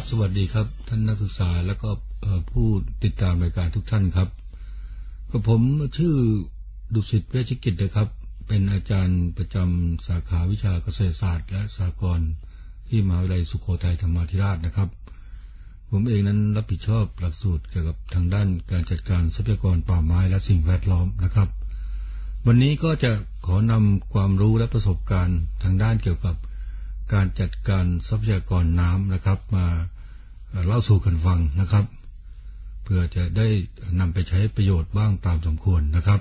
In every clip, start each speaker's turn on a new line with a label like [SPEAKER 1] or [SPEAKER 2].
[SPEAKER 1] สวัสดีครับท่านนักศึกษาและก็ผู้ติดตามรายการทุกท่านครับกับผมชื่อดุสิตเวชกิจนะครับเป็นอาจารย์ประจำสาขาวิชาเกษตรศาสตร์และสหกรณ์ที่มหาวิทยาลัยสุโขทัยธรรมาธิราชนะครับผมเองนั้นรับผิดชอบหลักสูตรเกี่ยวกับทางด้านการจัดการทรัพยากรป่าไม้และสิ่งแวดล้อมนะครับวันนี้ก็จะขอนำความรู้และประสบการณ์ทางด้านเกี่ยวกับการจัดการทรัพยากรน้ำนะครับมาเล่าสู่กันฟังนะครับเพื่อจะได้นำไปใช้ประโยชน์บ้างตามสมควรนะครับ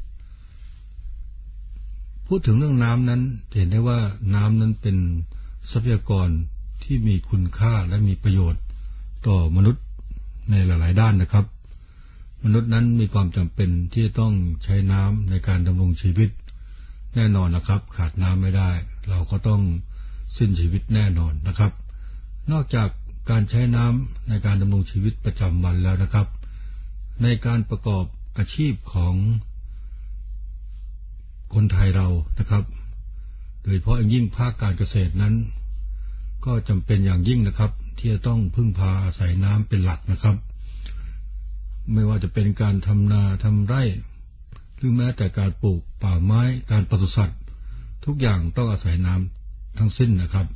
[SPEAKER 1] พูดถึงเรื่องน้ำนั้นเห็นได้ว่าน้ำนั้นเป็นทรัพยากรที่มีคุณค่าและมีประโยชน์ต่อมนุษย์ในหลายๆด้านนะครับมนุษย์นั้นมีความจำเป็นที่จะต้องใช้น้ำในการดำรงชีวิตแน่นอนนะครับขาดน้ำไม่ได้เราก็ต้องสิ้นชีวิตแน่นอนนะครับนอกจากการใช้น้ำในการดำรงชีวิตประจำวันแล้วนะครับในการประกอบอาชีพของคนไทยเรานะครับโดยเฉพาะยิ่งภาคการเกษตรนั้นก็จำเป็นอย่างยิ่งนะครับที่จะต้องพึ่งพาอาศัยน้ำเป็นหลักนะครับไม่ว่าจะเป็นการทำนาทำไร่หรือแม้แต่การปลูกป่าไม้การปศุสัตว์ทุกอย่างต้องอาศัยน้ำทั้งสิ้นนะครับ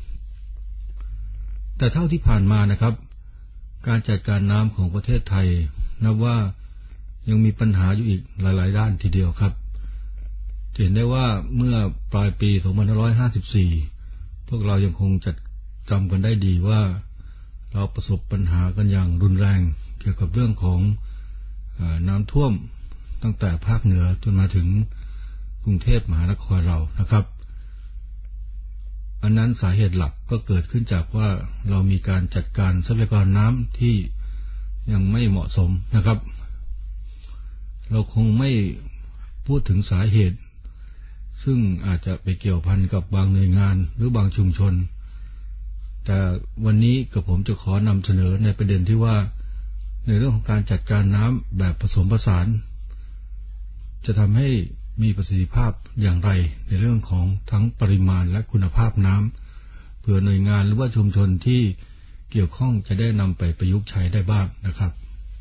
[SPEAKER 1] แต่เท่าที่ผ่านมานะครับการจัดการน้ำของประเทศไทยนับว่ายังมีปัญหาอยู่อีกหลายๆด้านทีเดียวครับเห็นได้ว่าเมื่อปลายปี 2554 พวกเรายังคงจำกันได้ดีว่าเราประสบปัญหากันอย่างรุนแรงเกี่ยวกับเรื่องของน้ำท่วมตั้งแต่ภาคเหนือจนมาถึงกรุงเทพมหานครเรานะครับอันนั้นสาเหตุหลักก็เกิดขึ้นจากว่าเรามีการจัดการทรัพยากรน้ำที่ยังไม่เหมาะสมนะครับเราคงไม่พูดถึงสาเหตุซึ่งอาจจะไปเกี่ยวพันกับบางหน่วยงานหรือบางชุมชนแต่วันนี้กับผมจะขอนำเสนอในประเด็นที่ว่าในเรื่องของการจัดการน้ำแบบผสมผสานจะทำให้มีประสิทธิภาพอย่างไรในเรื่องของทั้งปริมาณและคุณภาพน้ำเพื่อหน่วยงานหรือว่าชุมชนที่เกี่ยวข้องจะได้นำไปประยุกต์ใช้ได้บ้างนะครับ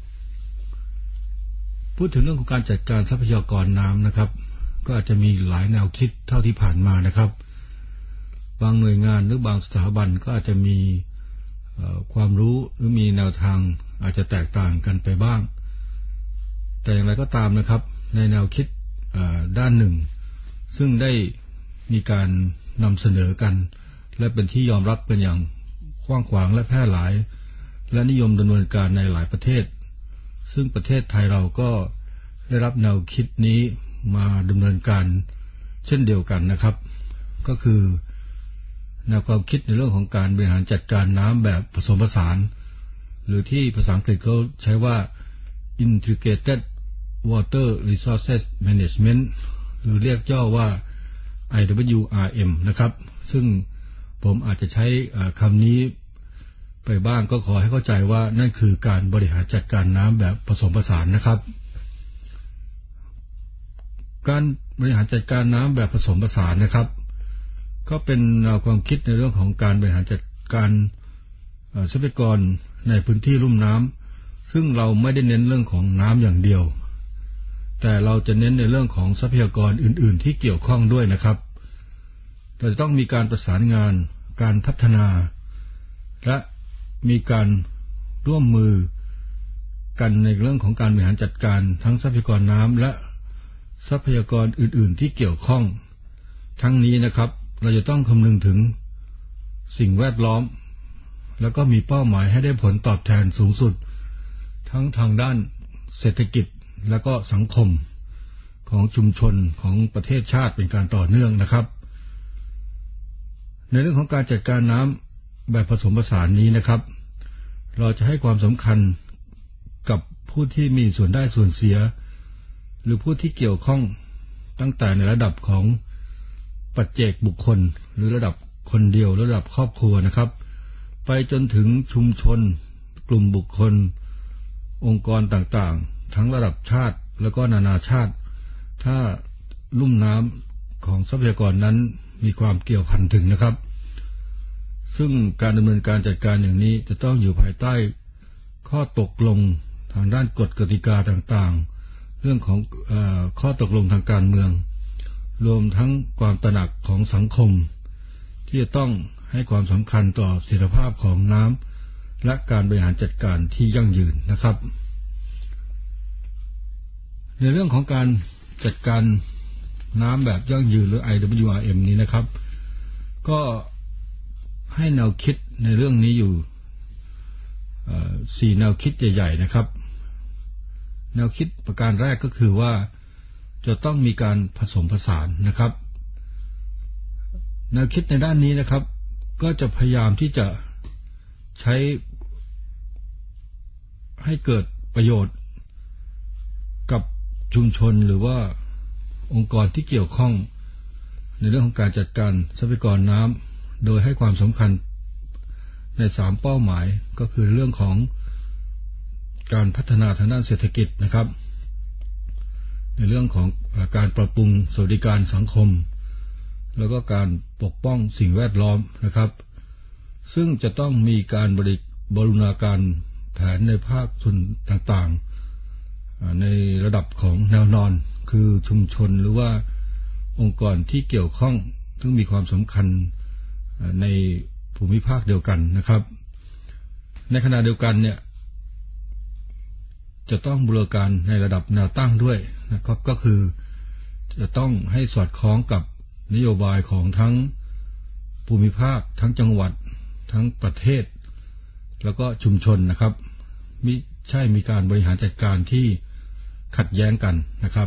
[SPEAKER 1] พูดถึงเรื่องของการจัดการทรัพยากรน้ำนะครับก็อาจจะมีหลายแนวคิดเท่าที่ผ่านมานะครับบางหน่วยงานหรือบางสถาบันก็อาจจะมีความรู้หรือมีแนวทางอาจจะแตกต่างกันไปบ้างแต่อย่างไรก็ตามนะครับในแนวคิดด้านหนึ่งซึ่งได้มีการนำเสนอกันและเป็นที่ยอมรับกันอย่างกว้างขวางและแพร่หลายและนิยมดำเนินการในหลายประเทศซึ่งประเทศไทยเราก็ได้รับแนวคิดนี้มาดำเนินการเช่นเดียวกันนะครับก็คือแนวความคิดในเรื่องของการบริหารจัดการน้ำแบบผสมผสานหรือที่ภาษาอังกฤษเขาใช้ว่า Integrated Water Resources Management หรือเรียกย่อว่า IWRM นะครับซึ่งผมอาจจะใช้คำนี้ไปบ้างก็ขอให้เข้าใจว่านั่นคือการบริหารจัดการน้ำแบบผสมผสานนะครับการบริหารจัดการน้ำแบบผสมผสานนะครับก็เป็นแนวความคิดในเรื่องของการบริหารจัดการทรัพยากรในพื้นที่ลุ่มน้ำซึ่งเราไม่ได้เน้นเรื่องของน้ำอย่างเดียวแต่เราจะเน้นในเรื่องของทรัพยากรอื่นๆที่เกี่ยวข้องด้วยนะครับเราจะต้องมีการประสานงานการพัฒนาและมีการร่วมมือกันในเรื่องของการบริหารจัดการทั้งทรัพยากรน้ำและทรัพยากรอื่นๆที่เกี่ยวข้องทั้งนี้นะครับเราจะต้องคำนึงถึงสิ่งแวดล้อมแล้วก็มีเป้าหมายให้ได้ผลตอบแทนสูงสุดทั้งทางด้านเศรษฐกิจและก็สังคมของชุมชนของประเทศชาติเป็นการต่อเนื่องนะครับในเรื่องของการจัดการน้ำแบบผสมผสานนี้นะครับเราจะให้ความสำคัญกับผู้ที่มีส่วนได้ส่วนเสียหรือผู้ที่เกี่ยวข้องตั้งแต่ในระดับของปัจเจกบุคคลหรือระดับคนเดียวระดับครอบครัวนะครับไปจนถึงชุมชนกลุ่มบุคคลองค์กรต่างๆทั้งระดับชาติแล้วก็นานาชาติถ้าลุ่มน้ำของทรัพยากรนั้นมีความเกี่ยวพันถึงนะครับซึ่งการดำเนินการจัดการอย่างนี้จะต้องอยู่ภายใต้ข้อตกลงทางด้านกฎกติกาต่างๆเรื่องของข้อตกลงทางการเมืองรวมทั้งความตระหนักของสังคมที่จะต้องให้ความสำคัญต่อเสถียรภาพของน้ำและการบริหารจัดการที่ยั่งยืนนะครับในเรื่องของการจัดการน้ำแบบยั่งยืนหรือ IWRM นี้นะครับก็ให้แนวคิดในเรื่องนี้อยู่4แนวคิดใหญ่ๆนะครับแนวคิดประการแรกก็คือว่าจะต้องมีการผสมผสานนะครับแนวคิดในด้านนี้นะครับก็จะพยายามที่จะใช้ให้เกิดประโยชน์กับชุมชนหรือว่าองค์กรที่เกี่ยวข้องในเรื่องของการจัดการทรัพยากรน้ำโดยให้ความสำคัญใน3เป้าหมายก็คือเรื่องของการพัฒนาทางด้านเศรษฐกิจนะครับในเรื่องของการปรับปรุงสวัสดิการสังคมแล้วก็การปกป้องสิ่งแวดล้อมนะครับซึ่งจะต้องมีการบรูรณาการแผนในภาคส่วนต่างๆในระดับของแนวนอนคือชุมชนหรือว่าองค์กรที่เกี่ยวข้องซึ่งมีความสำคัญในภูมิภาคเดียวกันนะครับในขณะเดียวกันเนี่ยจะต้องบูรณาการในระดับแนวตั้งด้วยนะครับก็คือจะต้องให้สอดคล้องกับนโยบายของทั้งภูมิภาคทั้งจังหวัดทั้งประเทศแล้วก็ชุมชนนะครับมิใช่มีการบริหารจัดการที่ขัดแย้งกันนะครับ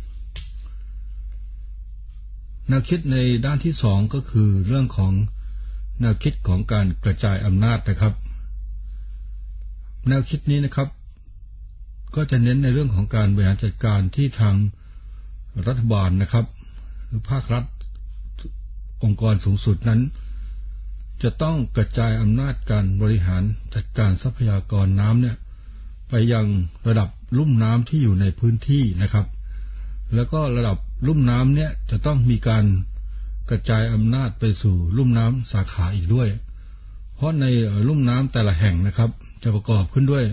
[SPEAKER 1] แนวคิดในด้านที่2ก็คือเรื่องของแนวคิดของการกระจายอำนาจนะครับแนวคิดนี้นะครับก็จะเน้นในเรื่องของการบริหารจัดการที่ทางรัฐบาลนะครับหรือภาครัฐองค์กรสูงสุดนั้นจะต้องกระจายอำนาจการบริหารจัดการทรัพยากรน้ำเนี่ยไปยังระดับลุ่มน้ำที่อยู่ในพื้นที่นะครับแล้วก็ระดับลุ่มน้ำเนี่ยจะต้องมีการกระจายอำนาจไปสู่ลุ่มน้ำสาขาอีกด้วยเพราะในลุ่มน้ำแต่ละแห่งนะครับจะประกอบขึ้นด้วย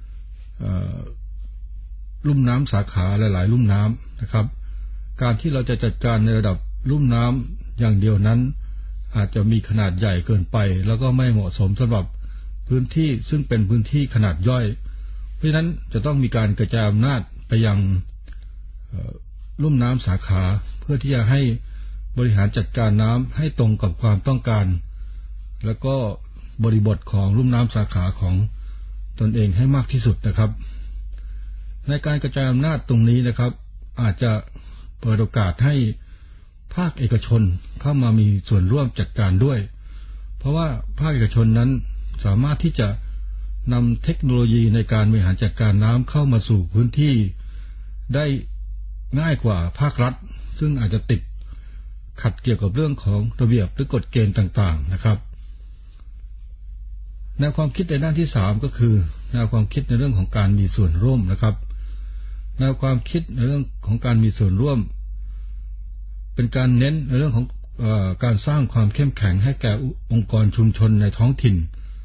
[SPEAKER 1] ลุ่มน้ำสาขาหลายๆลุ่มน้ำนะครับการที่เราจะจัดการในระดับลุ่มน้ำอย่างเดียวนั้นอาจจะมีขนาดใหญ่เกินไปแล้วก็ไม่เหมาะสมสำหรับพื้นที่ซึ่งเป็นพื้นที่ขนาดย่อยเพราะฉะนั้นจะต้องมีการกระจายอำนาจไปยังลุ่มน้ำสาขาเพื่อที่จะให้บริหารจัดการน้ำให้ตรงกับความต้องการแล้วก็บริบทของลุ่มน้ำสาขาของตนเองให้มากที่สุดนะครับในการกระจายอำนาจตรงนี้นะครับอาจจะเปิดโอกาสให้ภาคเอกชนเข้ามามีส่วนร่วมจัดการด้วยเพราะว่าภาคเอกชนนั้นสามารถที่จะนำเทคโนโลยีในการบริหารจัดการน้ำเข้ามาสู่พื้นที่ได้ง่ายกว่าภาครัฐซึ่งอาจจะติดขัดเกี่ยวกับเรื่องของระเบียบหรือกฎเกณฑ์ต่างๆนะครับแนวความคิดในด้านที่3ก็คือแนวความคิดในเรื่องของการมีส่วนร่วมนะครับแนวความคิดในเรื่องของการมีส่วนร่วมเป็นการเน้นในเรื่องของการสร้างความเข้มแข็งให้แก่องค์กรชุมชนในท้องถิ่น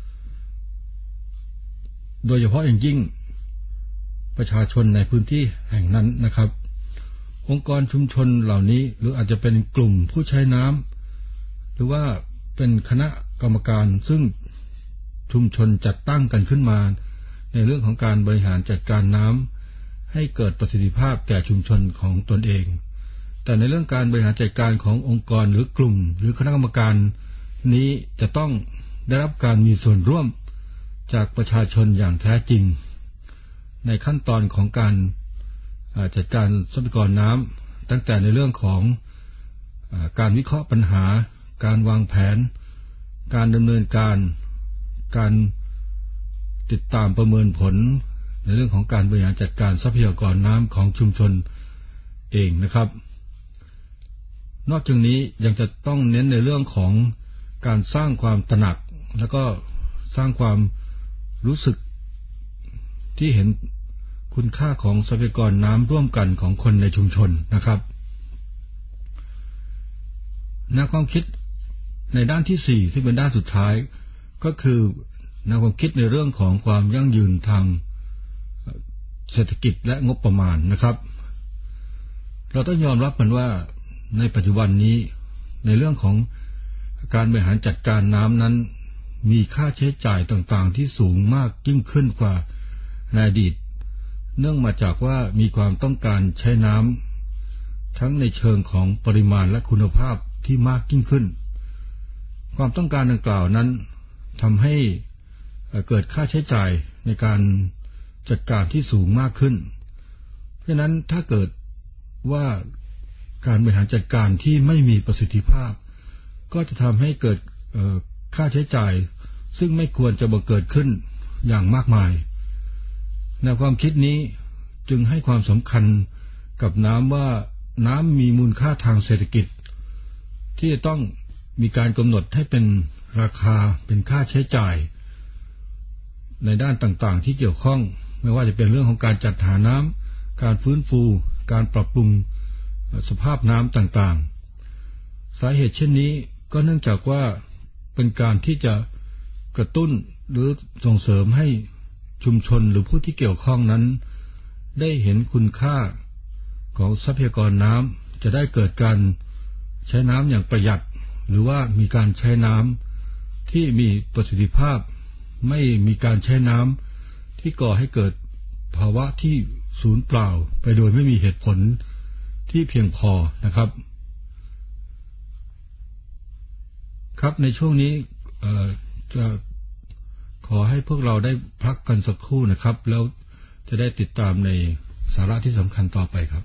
[SPEAKER 1] โดยเฉพาะอย่างยิ่งประชาชนในพื้นที่แห่งนั้นนะครับองค์กรชุมชนเหล่านี้หรืออาจจะเป็นกลุ่มผู้ใช้น้ำหรือว่าเป็นคณะกรรมการซึ่งชุมชนจัดตั้งกันขึ้นมาในเรื่องของการบริหารจัดการน้ำให้เกิดประสิทธิภาพแก่ชุมชนของตนเองแต่ในเรื่องการบริหารจัดการขององค์กรหรือกลุ่มหรือคณะกรรมการนี้จะต้องได้รับการมีส่วนร่วมจากประชาชนอย่างแท้จริงในขั้นตอนของการจัดการทรัพยากรน้ำตั้งแต่ในเรื่องของการวิเคราะห์ปัญหาการวางแผนการดำเนินการติดตามประเมินผลในเรื่องของการบริหารจัดการทรัพยากรน้ำของชุมชนเองนะครับนอกจากนี้ยังจะต้องเน้นในเรื่องของการสร้างความตระหนักแล้วก็สร้างความรู้สึกที่เห็นคุณค่าของทรัพยากรน้ำร่วมกันของคนในชุมชนนะครับแนวความคิดในด้านที่4ซึ่งเป็นด้านสุดท้ายก็คือแนวความคิดในเรื่องของความยั่งยืนทางเศรษฐกิจและงบประมาณนะครับเราต้องยอมรับกันว่าในปัจจุบันนี้ในเรื่องของการบริหารจัดการน้ำนั้นมีค่าใช้จ่ายต่างๆที่สูงมากยิ่งขึ้นกว่าในอดีตเนื่องมาจากว่ามีความต้องการใช้น้ำทั้งในเชิงของปริมาณและคุณภาพที่มากยิ่งขึ้นความต้องการดังกล่าวนั้นทำให้เกิดค่าใช้จ่ายในการจัดการที่สูงมากขึ้นเพราะฉะนั้นถ้าเกิดว่าการบริหารจัดการที่ไม่มีประสิทธิภาพก็จะทำให้เกิดค่าใช้จ่ายซึ่งไม่ควรจะบังเกิดขึ้นอย่างมากมายในความคิดนี้จึงให้ความสำคัญกับน้ำว่าน้ำมีมูลค่าทางเศรษฐกิจที่จะต้องมีการกำหนดให้เป็นราคาเป็นค่าใช้จ่ายในด้านต่างๆที่เกี่ยวข้องไม่ว่าจะเป็นเรื่องของการจัดหาน้ำการฟื้นฟูการปรับปรุงสภาพน้ำต่างๆสาเหตุเช่นนี้ก็เนื่องจากว่าเป็นการที่จะกระตุ้นหรือส่งเสริมให้ชุมชนหรือผู้ที่เกี่ยวข้องนั้นได้เห็นคุณค่าของทรัพยากรน้ำจะได้เกิดการใช้น้ำอย่างประหยัดหรือว่ามีการใช้น้ำที่มีประสิทธิภาพไม่มีการใช้น้ำที่ก่อให้เกิดภาวะที่สูญเปล่าไปโดยไม่มีเหตุผลที่เพียงพอนะครับครับในช่วงนี้จะขอให้พวกเราได้พักกันสักครู่นะครับแล้วจะได้ติดตามในสาระที่สำคัญต่อไปครับ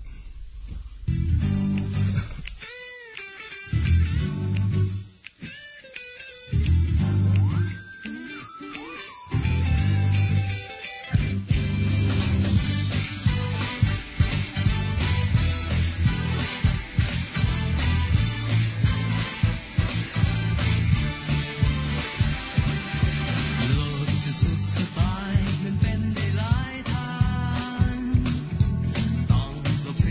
[SPEAKER 2] ส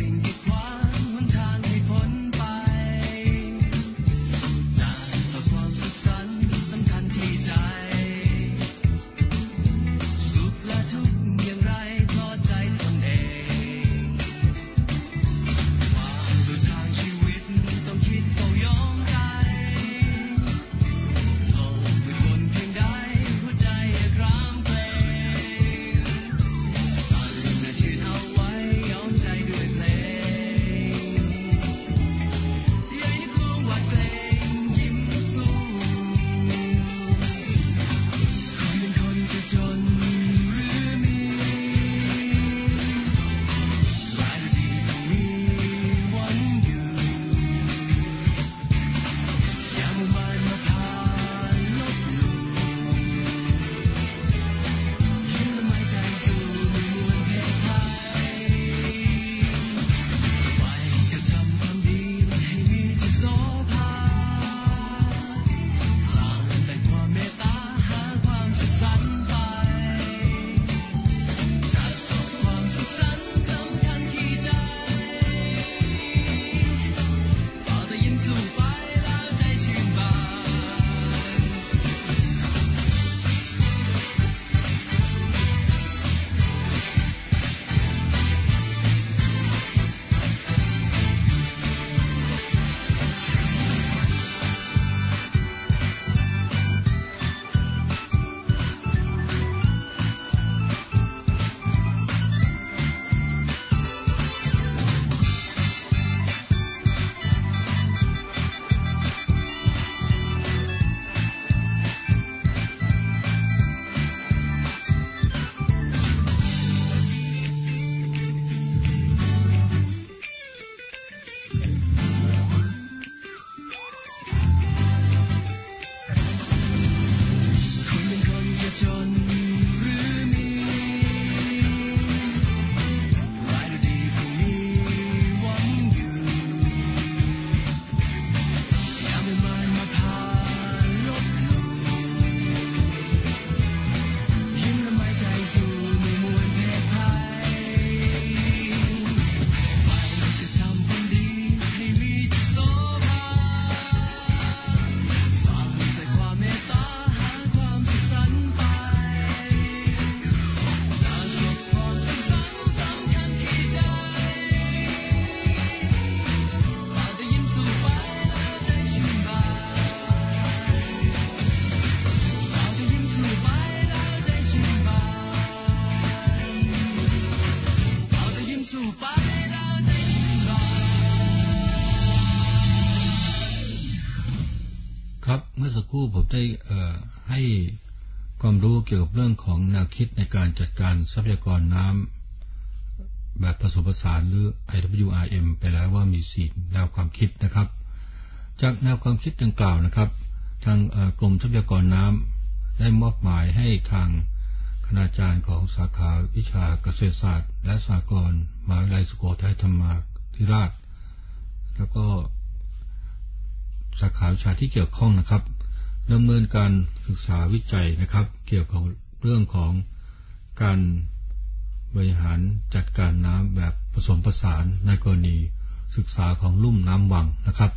[SPEAKER 1] ครับเมื่อสักครู่ผมได้ให้ความรู้เกี่ยวกับเรื่องของแนวคิดในการจัดการทรัพยากรน้ำแบบผสมผสานหรือ IWRM ไปแล้วว่ามี4แนวความคิดนะครับจากแนวความคิดดังกล่าวนะครับทางกรมทรัพยากรน้ำได้มอบหมายให้ทางคณาจารย์ของสาขาวิชาเกษตรศาสตร์และสหกรณ์มหาวิทยาลัยสุโขทัยธรรมาธิราชแล้วก็สาขาวิชาที่เกี่ยวข้องนะครับดำเนินการศึกษาวิจัยนะครับเกี่ยวกับเรื่องของการบริหารจัดการน้ำแบบผสมผสานในกรณีศึกษาของลุ่มน้ำวังนะครับ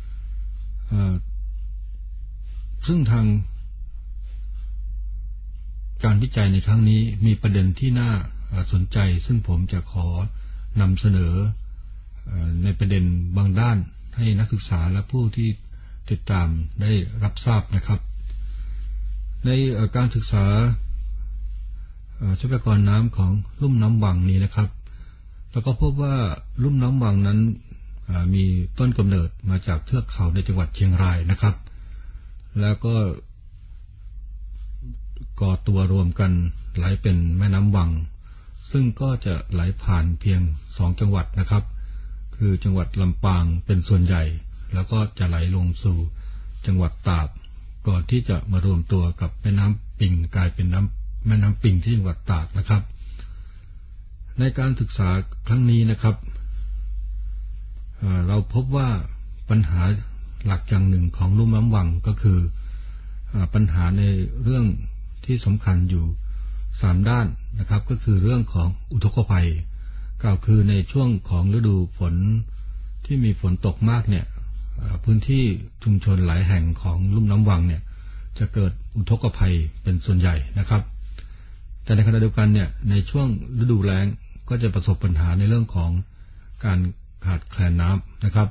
[SPEAKER 1] ซึ่งทางการวิจัยในครั้งนี้มีประเด็นที่น่าสนใจซึ่งผมจะขอนำเสนอในประเด็นบางด้านให้นักศึกษาและผู้ที่ติดตามได้รับทราบนะครับในการศึกษาทรัพยากรน้ำของลุ่มน้ำวังนี้นะครับแล้วก็พบว่าลุ่มน้ำวังนั้นมีต้นกำเนิดมาจากเทือกเขาในจังหวัดเชียงรายนะครับแล้วก็ก่อตัวรวมกันไหลเป็นแม่น้ำวังซึ่งก็จะไหลผ่านเพียง2จังหวัดนะครับคือจังหวัดลำปางเป็นส่วนใหญ่แล้วก็จะไหลลงสู่จังหวัดตากก่อนที่จะมารวมตัวกับแม่น้ำปิงกลายเป็นแม่น้ำปิงที่จังหวัดตากนะครับในการศึกษาครั้งนี้นะครับเราพบว่าปัญหาหลักอย่างหนึ่งของลุ่มน้ำวังก็คือปัญหาในเรื่องที่สำคัญอยู่3ด้านนะครับก็คือเรื่องของอุทกภัยกล่าวคือในช่วงของฤดูฝนที่มีฝนตกมากเนี่ยพื้นที่ชุมชนหลายแห่งของลุ่มน้ำวังเนี่ยจะเกิดอุทกภัยเป็นส่วนใหญ่นะครับแต่ในขณะเดียวกันเนี่ยในช่วงฤดูแล้งก็จะประสบปัญหาในเรื่องของการขาดแคลนน้ำนะครับ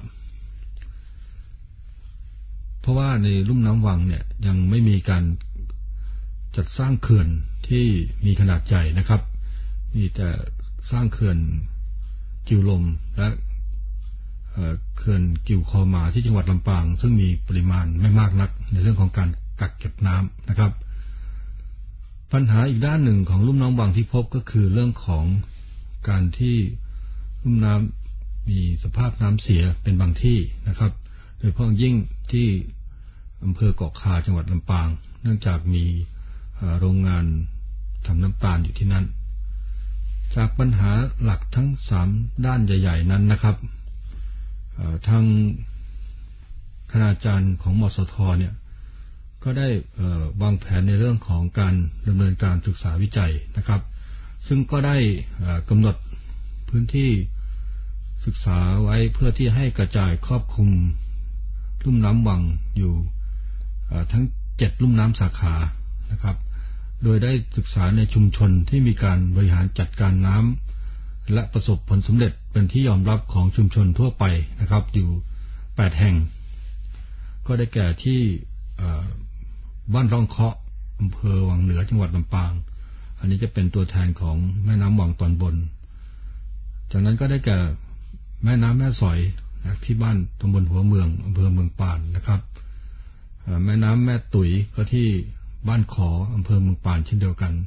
[SPEAKER 1] เพราะว่าในลุ่มน้ำวังเนี่ยยังไม่มีการจัดสร้างเขื่อนที่มีขนาดใหญ่นะครับมีแต่สร้างเขื่อนกิ่วลมและเขื่อนกิ่วคอหมาที่จังหวัดลำปางซึ่งมีปริมาณไม่มากนักในเรื่องของการกักเก็บน้ำนะครับปัญหาอีกด้านหนึ่งของลุ่มน้ำวังที่พบก็คือเรื่องของการที่ลุ่มน้ำมีสภาพน้ำเสียเป็นบางที่นะครับโดยเฉพาะยิ่งที่อำเภอเกาะคาจังหวัดลำปางเนื่องจากมีโรงงานทำน้ำตาลอยู่ที่นั่นจากปัญหาหลักทั้ง3ด้านใหญ่ๆนั้นนะครับทางคณาจารย์ของมสท.เนี่ยก็ได้วางแผนในเรื่องของการดำเนินการศึกษาวิจัยนะครับซึ่งก็ได้กำหนดพื้นที่ศึกษาไว้เพื่อที่ให้กระจายครอบคลุมลุ่มน้ำวังอยู่ทั้ง7ลุ่มน้ำสาขานะครับโดยได้ศึกษาในชุมชนที่มีการบริหารจัดการน้ำและประสบผลสำเร็จเป็นที่ยอมรับของชุมชนทั่วไปนะครับอยู่8แห่งก็ได้แก่ที่บ้านร่องเคาะอำเภอวังเหนือจังหวัดลำปางอันนี้จะเป็นตัวแทนของแม่น้ำวังตอนบนจากนั้นก็ได้แก่แม่น้ำแม่สอยที่บ้านตำบลหัวเมืองอำเภอเมืองปานนะครับแม่น้ำแม่ตุ๋ยก็ที่บ้านขออำเภอเมืองปานเช่นเดียวกัน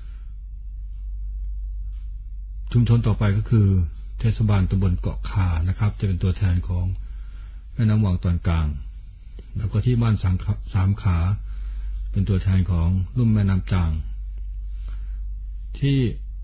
[SPEAKER 1] ชุมชนต่อไปก็คือเทศบาลตำบลเกาะคานะครับจะเป็นตัวแทนของแม่น้ำวังตอนกลางแล้วก็ที่บ้านสามขาเป็นตัวแทนของลุ่มแม่น้ำจางที่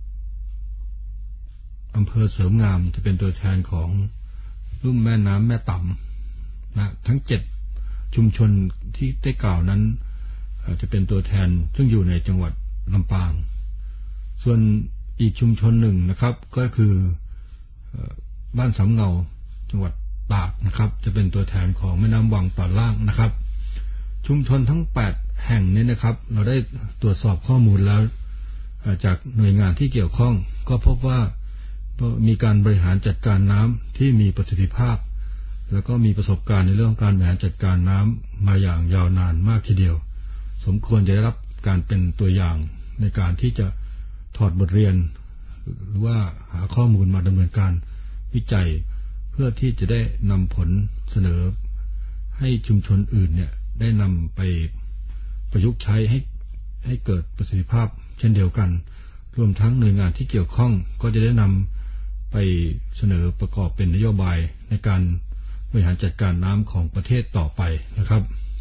[SPEAKER 1] อำเภอเสริมงามจะเป็นตัวแทนของลุ่มแม่น้ำแม่ต่ำนะทั้ง7ชุมชนที่ได้กล่าวนั้นจะเป็นตัวแทนซึ่งอยู่ในจังหวัดลำปางส่วนอีกชุมชนหนึ่งนะครับก็คือบ้านสำเงาจังหวัดตากนะครับจะเป็นตัวแทนของแม่น้ำวังตอนล่างนะครับชุมชนทั้ง8แห่งนี้นะครับเราได้ตรวจสอบข้อมูลแล้วจากหน่วยงานที่เกี่ยวข้องก็พบว่ามีการบริหารจัดการน้ำที่มีประสิทธิภาพแล้วก็มีประสบการณ์ในเรื่องการบริหารจัดการน้ำมาอย่างยาวนานมากทีเดียวสมควรจะได้รับการเป็นตัวอย่างในการที่จะถอดบทเรียนหรือว่าหาข้อมูลมาดำเนินการวิจัยเพื่อที่จะได้นำผลเสนอให้ชุมชนอื่นเนี่ยได้นำไปประยุกต์ใช้ให้เกิดประสิทธิภาพเช่นเดียวกันรวมทั้งหน่วยงานที่เกี่ยวข้องก็จะได้นำไปเสนอประกอบเป็นนโยบายในการบริหารจัดการน้ำของประเทศต่อไปนะครับ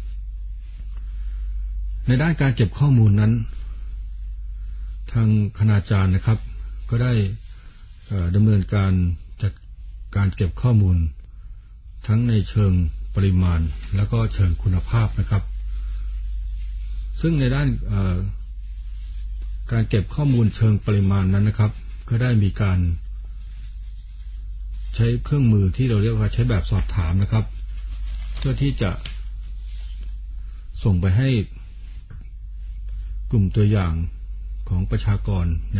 [SPEAKER 1] ในด้านการเก็บข้อมูลนั้นทางคณาจารย์นะครับก็ได้ดำเนินการจัดการเก็บข้อมูลทั้งในเชิงปริมาณแล้วก็เชิงคุณภาพนะครับซึ่งในด้านการเก็บข้อมูลเชิงปริมาณนั้นนะครับก็ได้มีการใช้เครื่องมือที่เราเรียกว่าใช้แบบสอบถามนะครับเพื่อที่จะส่งไปให้กลุ่มตัวอย่างของประชากรใน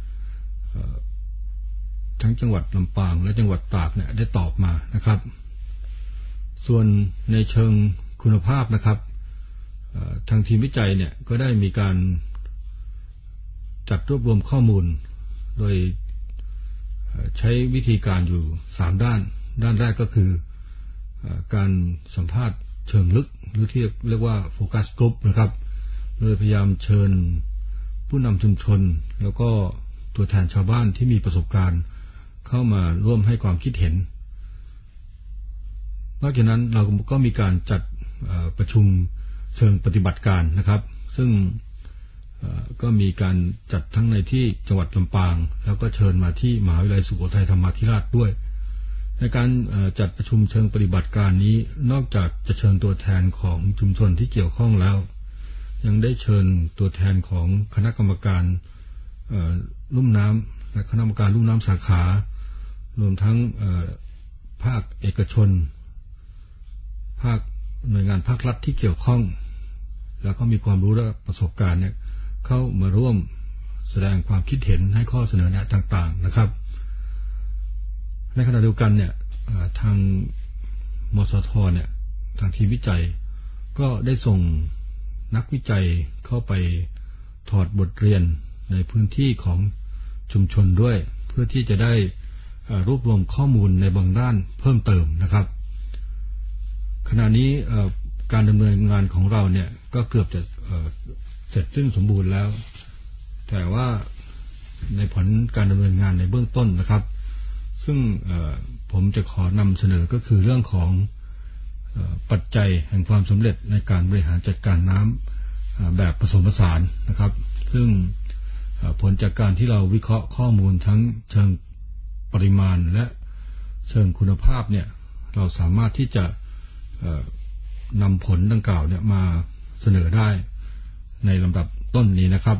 [SPEAKER 1] ทั้งจังหวัดลำปางและจังหวัดตากเนี่ยได้ตอบมานะครับส่วนในเชิงคุณภาพนะครับทางทีมวิจัยเนี่ยก็ได้มีการจัดรวบรวมข้อมูลโดยใช้วิธีการอยู่3ด้านแรกก็คือการสัมภาษณ์เชิงลึกหรือที่เรียกว่าโฟกัสกรุ๊ปนะครับโดยพยายามเชิญผู้นำชุมชนแล้วก็ตัวแทนชาวบ้านที่มีประสบการณ์เข้ามาร่วมให้ความคิดเห็นนอกจากนั้นเราก็มีการจัดประชุมเชิงปฏิบัติการนะครับซึ่งก็มีการจัดทั้งในที่จังหวัดลำปางแล้วก็เชิญมาที่มหาวิทยาลัยสุโขทัยธรรมาธิราชด้วยในการจัดประชุมเชิงปฏิบัติการนี้นอกจากจะเชิญตัวแทนของชุมชนที่เกี่ยวข้องแล้วยังได้เชิญตัวแทนของคณะกรรมการลุ่มน้ำและคณะกรรมการลุ่มน้ำสาขารวมทั้งภาคเอกชนภาคหน่วยงานภาครัฐที่เกี่ยวข้องแล้วก็มีความรู้และประสบการณ์เนี่ยเข้ามาร่วมแสดงความคิดเห็นให้ข้อเสนอแนะต่างๆนะครับในขณะเดียวกันเนี่ยทางมสทเนี่ยทางทีมวิจัยก็ได้ส่งนักวิจัยเข้าไปถอดบทเรียนในพื้นที่ของชุมชนด้วยเพื่อที่จะได้รวบรวมข้อมูลในบางด้านเพิ่มเติมนะครับขณะนี้การดำเนินงานของเราเนี่ยก็เกือบจะเสร็จสิ้นสมบูรณ์แล้วแต่ว่าในผลการดำเนินงานในเบื้องต้นนะครับซึ่งผมจะขอนำเสนอก็คือเรื่องของปัจจัยแห่งความสำเร็จในการบริหารจัดการน้ำแบบผสมผสานนะครับซึ่งผลจากการที่เราวิเคราะห์ข้อมูลทั้งเชิงปริมาณและเชิงคุณภาพเนี่ยเราสามารถที่จะนำผลดังกล่าวเนี่ยมาเสนอได้ในลำดับต้นนี้นะครับ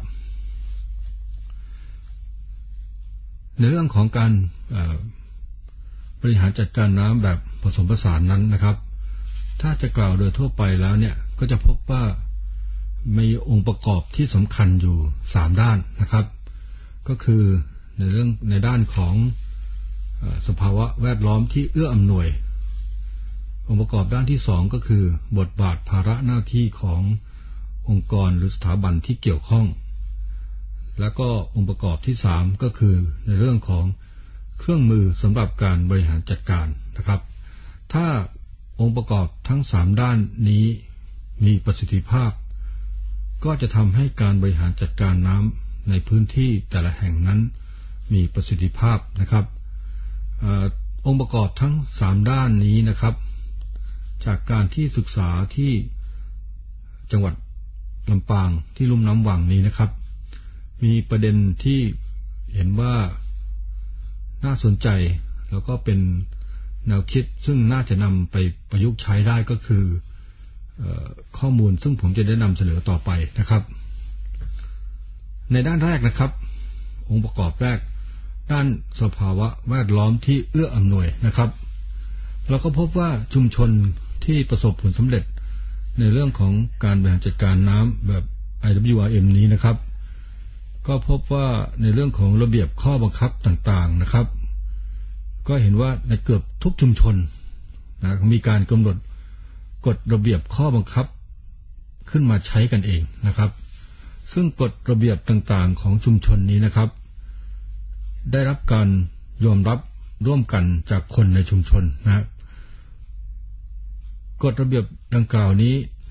[SPEAKER 1] ในเรื่องของการบริหารจัดการน้ำแบบผสมผสานนั้นนะครับถ้าจะกล่าวโดยทั่วไปแล้วเนี่ยก็จะพบว่ามีองค์ประกอบที่สำคัญอยู่3ด้านนะครับก็คือในด้านของสภาวะแวดล้อมที่เอื้ออำนวยองค์ประกอบด้านที่2ก็คือบทบาทภาระหน้าที่ขององค์กรหรือสถาบันที่เกี่ยวข้องแล้วก็องค์ประกอบที่3ก็คือในเรื่องของเครื่องมือสำหรับการบริหารจัดการนะครับถ้าองค์ประกอบทั้ง3ด้านนี้มีประสิทธิภาพก็จะทำให้การบริหารจัดการน้ำในพื้นที่แต่ละแห่งนั้นมีประสิทธิภาพนะครับองค์ประกอบทั้ง3ด้านนี้นะครับจากการที่ศึกษาที่จังหวัดลำปางที่ลุ่มน้ำวังนี้นะครับมีประเด็นที่เห็นว่าน่าสนใจแล้วก็เป็นแนวคิดซึ่งน่าจะนำไปประยุกต์ใช้ได้ก็คือข้อมูลซึ่งผมจะได้นำเสนอต่อไปนะครับในด้านแรกนะครับองค์ประกอบแรกด้านสภาวะแวดล้อมที่เอื้ออำนวยนะครับเราก็พบว่าชุมชนที่ประสบผลสำเร็จในเรื่องของการบริหารจัดการน้ำแบบ IWRM นี้นะครับก็พบว่าในเรื่องของระเบียบข้อบังคับต่างๆนะครับก็เห็นว่าในเกือบทุกชุมชนนะมีการกำหนดกฎระเบียบข้อบังคับขึ้นมาใช้กันเองนะครับซึ่งกฎระเบียบต่างๆของชุมชนนี้นะครับได้รับการยอมรับร่วมกันจากคนในชุมชนนะกฎระเบียบดังกล่าวนี้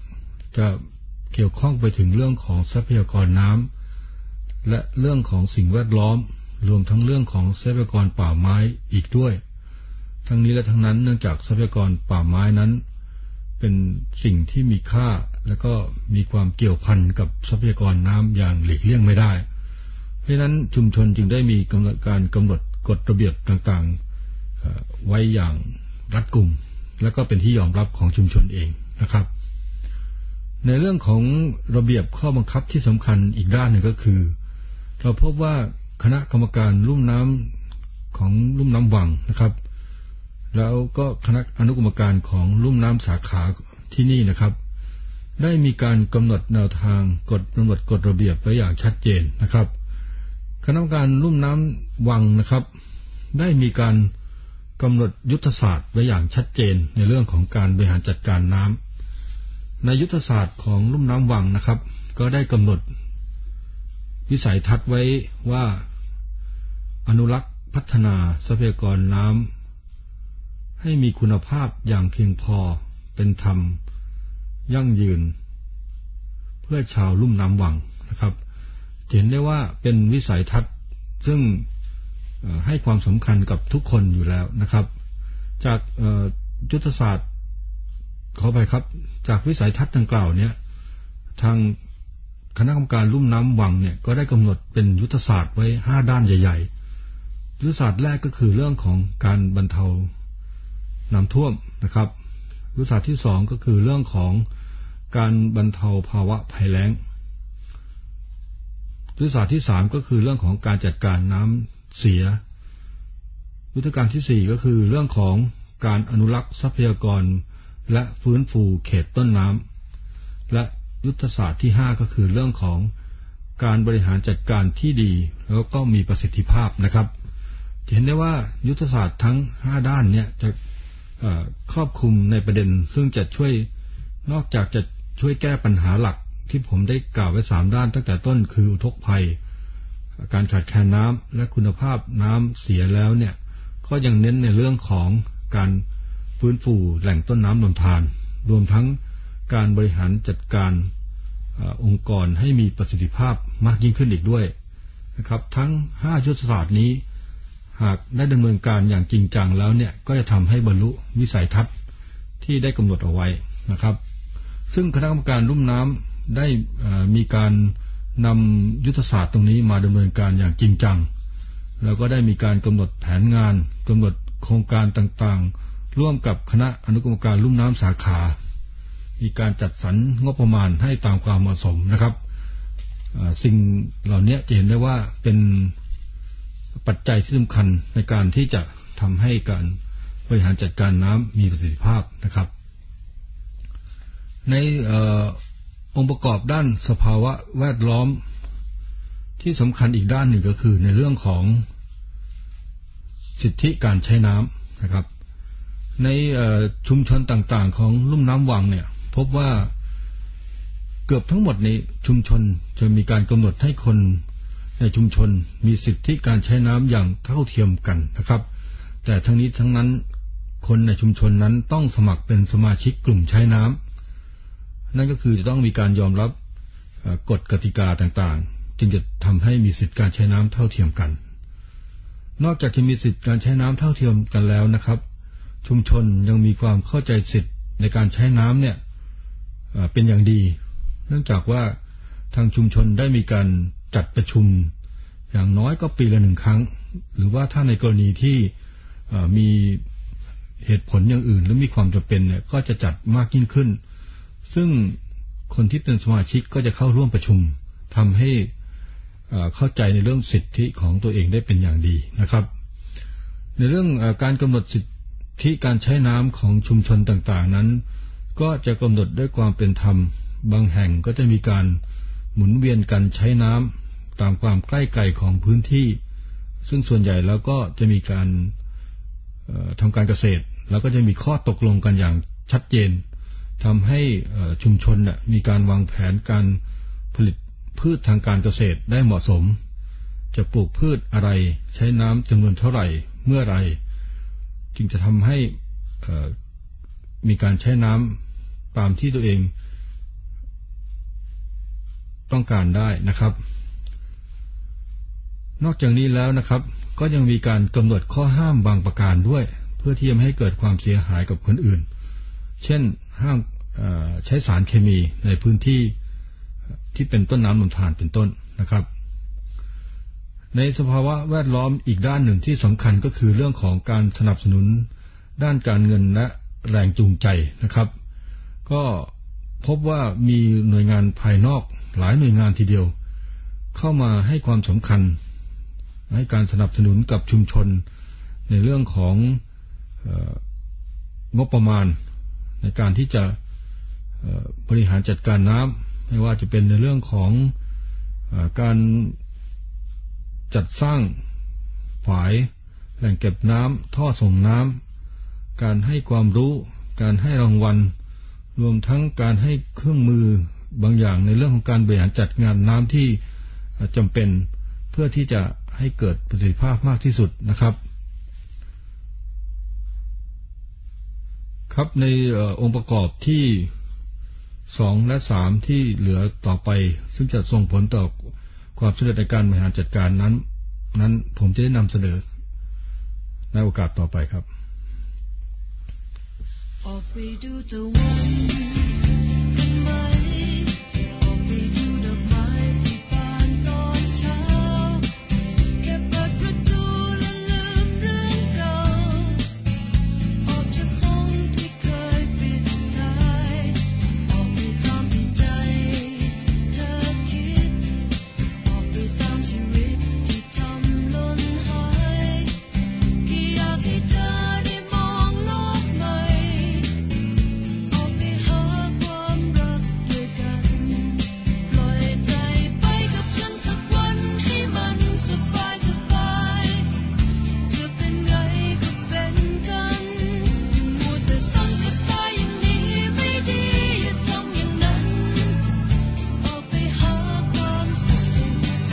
[SPEAKER 1] จะเกี่ยวข้องไปถึงเรื่องของทรัพยากรน้ำและเรื่องของสิ่งแวดล้อมรวมทั้งเรื่องของทรัพยากรป่าไม้อีกด้วยทั้งนี้และทั้งนั้นเนื่องจากทรัพยากรป่าไม้นั้นเป็นสิ่งที่มีค่าและก็มีความเกี่ยวพันกับทรัพยากรน้ำอย่างหลีกเลี่ยงไม่ได้เพราะฉะนั้นชุมชนจึงได้มีการกำหนดกฎระเบียบต่างๆไว้อย่างรัดกุมและก็เป็นที่ยอมรับของชุมชนเองนะครับในเรื่องของระเบียบข้อบังคับที่สำคัญอีกด้านหนึ่งก็คือเราพบว่าคณะกรรมการลุ่มน้ำของลุ่มน้ำวังนะครับแล้วก็คณะอนุกรรมการของลุ่มน้ำสาขาที่นี่นะครับได้มีการกำหนดแนวทางกำหนดกฎระเบียบไว้อย่างชัดเจนนะครับคณะกรรมการลุ่มน้ำวังนะครับได้มีการกำหนดยุทธศาสตร์ไว้อย่างชัดเจนในเรื่องของการบริหารจัดการน้ำในยุทธศาสตร์ของลุ่มน้ำวังนะครับก็ได้กำหนดวิสัยทัศน์ไว้ว่าอนุรักษ์พัฒนาทรัพยากรน้ำให้มีคุณภาพอย่างเพียงพอเป็นธรรมยั่งยืนเพื่อชาวลุ่มน้ำวังนะครับเห็นได้ว่าเป็นวิสัยทัศน์ซึ่งให้ความสำคัญกับทุกคนอยู่แล้วนะครับจากยุทธศาสตร์ขอไปครับจากวิสัยทัศน์ดังกล่าวเนี่ยทางคณะกรรมการลุ่มน้ำวังเนี่ยก็ได้กำหนดเป็นยุทธศาสตร์ไว้5ด้านใหญ่ๆยุทธศาสตร์แรกก็คือเรื่องของการบรรเทาน้ำท่วมนะครับยุทธศาสตร์ที่2ก็คือเรื่องของการบรรเทาภาวะภัยแล้งยุทธศาสตร์ที่3ก็คือเรื่องของการจัดการน้ำเสียยุทธการที่4ก็คือเรื่องของการอนุรักษ์ทรัพยากรและฟื้นฟูเขตต้นน้ำและยุทธศาสตร์ที่5ก็คือเรื่องของการบริหารจัดการที่ดีแล้วก็มีประสิทธิภาพนะครับเห็นได้ว่ายุทธศาสตร์ทั้ง5ด้านเนี่ยจะครอบคลุมในประเด็นซึ่งจะช่วยนอกจากจะช่วยแก้ปัญหาหลักที่ผมได้กล่าวไว้3ด้านตั้งแต่ต้นคืออุทกภัยการขาดแคลนน้ำและคุณภาพน้ำเสียแล้วเนี่ยก็ยังเน้นในเรื่องของการฟื้นฟูแหล่งต้นน้ำลำธารรวมทั้งการบริหารจัดการองค์กรให้มีประสิทธิภาพมากยิ่งขึ้นอีกด้วยนะครับทั้ง5ยุทธศาสตร์นี้หากได้ดำเนินการอย่างจริงจังแล้วเนี่ยก็จะทำให้บรรลุวิสัยทัศน์ที่ได้กำหนดเอาไว้นะครับซึ่งคณะกรรมการลุ่มน้ำได้มีการนำยุทธศาสตร์ตรงนี้มาดำเนินการอย่างจริงจังแล้วก็ได้มีการกำหนดแผนงานกำหนดโครงการต่างๆร่วมกับคณะอนุกรรมการลุ่มน้ำสาขามีการจัดสรรงบประมาณให้ตามความเหมาะสมนะครับสิ่งเหล่านี้จะเห็นได้ว่าเป็นปัจจัยที่สำคัญในการที่จะทำให้การบริหารจัดการน้ำมีประสิทธิภาพนะครับในองค์ประกอบด้านสภาวะแวดล้อมที่สำคัญอีกด้านหนึ่งก็คือในเรื่องของสิทธิการใช้น้ำนะครับในชุมชนต่างๆของลุ่มน้ำวังเนี่ยพบว่าเกือบทั้งหมดในชุมชนจะมีการกำหนดให้คนในชุมชนมีสิทธิการใช้น้ำอย่างเท่าเทียมกันนะครับแต่ทั้งนี้ทั้งนั้นคนในชุมชนนั้นต้องสมัครเป็นสมาชิกกลุ่มใช้น้ำนั่นก็คือจะต้องมีการยอมรับกฎกติกาต่างๆจึงจะทำให้มีสิทธิการใช้น้ำเท่าเทียมกันนอกจากจะมีสิทธิการใช้น้ำเท่าเทียมกันแล้วนะครับชุมชนยังมีความเข้าใจสิทธิในการใช้น้ำเนี่ยเป็นอย่างดีเนื่องจากว่าทางชุมชนได้มีการจัดประชุมอย่างน้อยก็ปีละ1 ครั้งหรือว่าถ้าในกรณีที่มีเหตุผลอย่างอื่นหรือมีความจำเป็นเนี่ยก็จะจัดมากยิ่งขึ้นซึ่งคนที่เป็นสมาชิกก็จะเข้าร่วมประชุมทำให้เข้าใจในเรื่องสิทธิของตัวเองได้เป็นอย่างดีนะครับในเรื่องการกำหนดสิทธิการใช้น้ำของชุมชนต่างๆนั้นก็จะกำหนดด้วยความเป็นธรรมบางแห่งก็จะมีการหมุนเวียนกันใช้น้ำตามความใกล้ไกลของพื้นที่ซึ่งส่วนใหญ่แล้วก็จะมีการทำการเกษตรแล้วก็จะมีข้อตกลงกันอย่างชัดเจนทำให้ชุมชนมีการวางแผนการผลิตพืชทางการเกษตรได้เหมาะสมจะปลูกพืชอะไรใช้น้ำจำนวนเท่าไหร่เมื่อไรจึงจะทำให้มีการใช้น้ำตามที่ตัวเองต้องการได้นะครับนอกจากนี้แล้วนะครับก็ยังมีการกำหนดข้อห้ามบางประการด้วยเพื่อที่จะไม่ให้เกิดความเสียหายกับคนอื่นเช่นห้ามใช้สารเคมีในพื้นที่ที่เป็นต้นน้ำลำธารเป็นต้นนะครับในสภาวะแวดล้อมอีกด้านหนึ่งที่สำคัญก็คือเรื่องของการสนับสนุนด้านการเงินและแรงจูงใจนะครับก็พบว่ามีหน่วยงานภายนอกหลายหน่วยงานทีเดียวเข้ามาให้ความสำคัญให้การสนับสนุนกับชุมชนในเรื่องของงบประมาณในการที่จะบริหารจัดการน้ำไม่ว่าจะเป็นในเรื่องของการจัดสร้างฝายแหล่งเก็บน้ำท่อส่งน้ำการให้ความรู้การให้รางวัลรวมทั้งการให้เครื่องมือบางอย่างในเรื่องของการบริหารจัดงานน้ำที่จำเป็นเพื่อที่จะให้เกิดประสิทธิภาพมากที่สุดนะครับครับในองค์ประกอบที่2และ3ที่เหลือต่อไปซึ่งจะส่งผลต่อความสำเร็จในการบริหารจัดการนั้นผมจะได้นำเสนอในโอกาสต่อไปครับออกไปดูตะวันกันไหมออกไปดูดอกไม้ที่บานตอนเช้าแค่เปิดประตูและลืมเรื่องเก่าออกจากห้องที่เคยปิดตายออกไปตามที่ใจเธอคิดออกไปตามชีวิตที่ทำหล่นหายแค่อยากให้เธอได้มองโลกใหม่ออกไปหาความรักด้วยกันปล่อยใจไปกับฉันสักวันให้มันสบายสบายจะเป็นไงก็เป็นกันอย่ามัวแต่สังกัดตายอย่างนี้ไม่ดีอย่าทำอย่างนั้นออกไปหาความสุขในใจ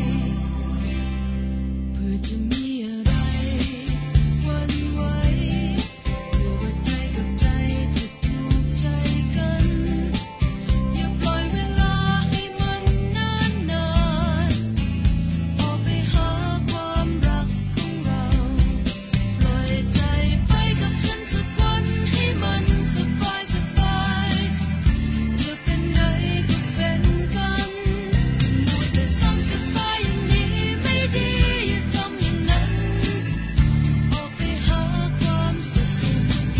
[SPEAKER 1] เพื่อจะมีอะไรหวั่นไหวเพื่อว่าใจกับใจจะถูกใจกันอย่าปล่อยเวลาให้มันนานออกไปหาความรักของเราปล่อยใจไปกับฉันสักวันให้มันสบายสบายจะเป็นไงก็เป็นกันมัวแต่สังกัดตายอย่างนี้ไม่ดีอย่าทำอย่างนั้นออกไปหาความสุขในใจ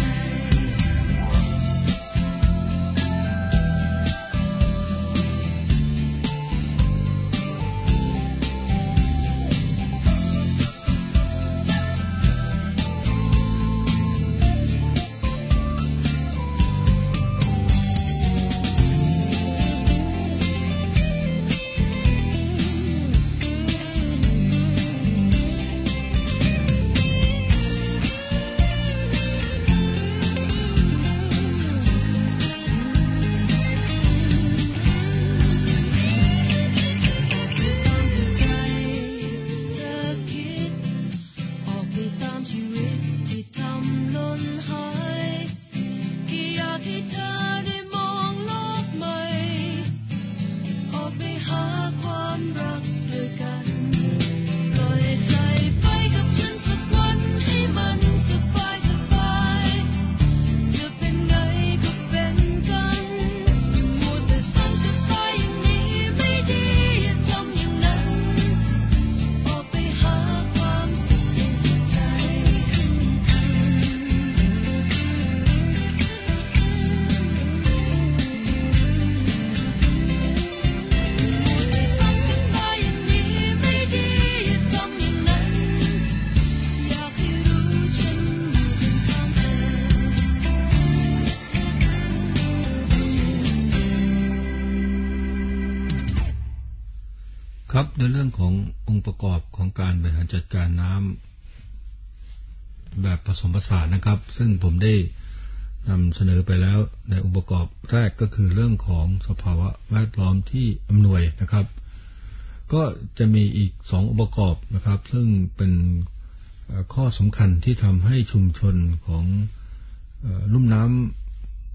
[SPEAKER 1] ครับในเรื่องขององค์ประกอบของการบริหารจัดการน้ำแบบผสมผสานนะครับซึ่งผมได้นำเสนอไปแล้วในองค์ประกอบแรกก็คือเรื่องของสภาวะแวดล้อมที่อำนวยนะครับก็จะมีอีก2องค์ประกอบนะครับซึ่งเป็นข้อสำคัญที่ทำให้ชุมชนของลุ่มน้ำ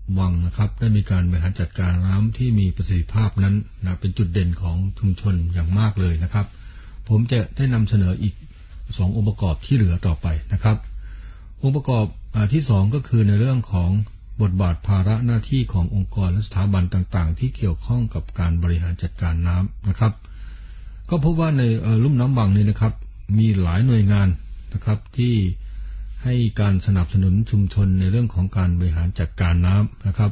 [SPEAKER 1] วังนะครับได้มีการบริหารจัดการน้ำที่มีประสิทธิภาพนั้นนะเป็นจุดเด่นของชุมชนอย่างมากเลยนะครับผมจะได้นำเสนออีก2องค์ประกอบที่เหลือต่อไปนะครับองค์ประกอบที่2ก็คือในเรื่องของบทบาทภาระหน้าที่ขององค์กรและสถาบันต่างๆที่เกี่ยวข้องกับการบริหารจัดการน้ำนะครับก็พบว่าในลุ่มน้ำวังนี้นะครับมีหลายหน่วยงานนะครับที่ให้การสนับสนุนชุมชนในเรื่องของการบริหารจัดการน้ำนะครับ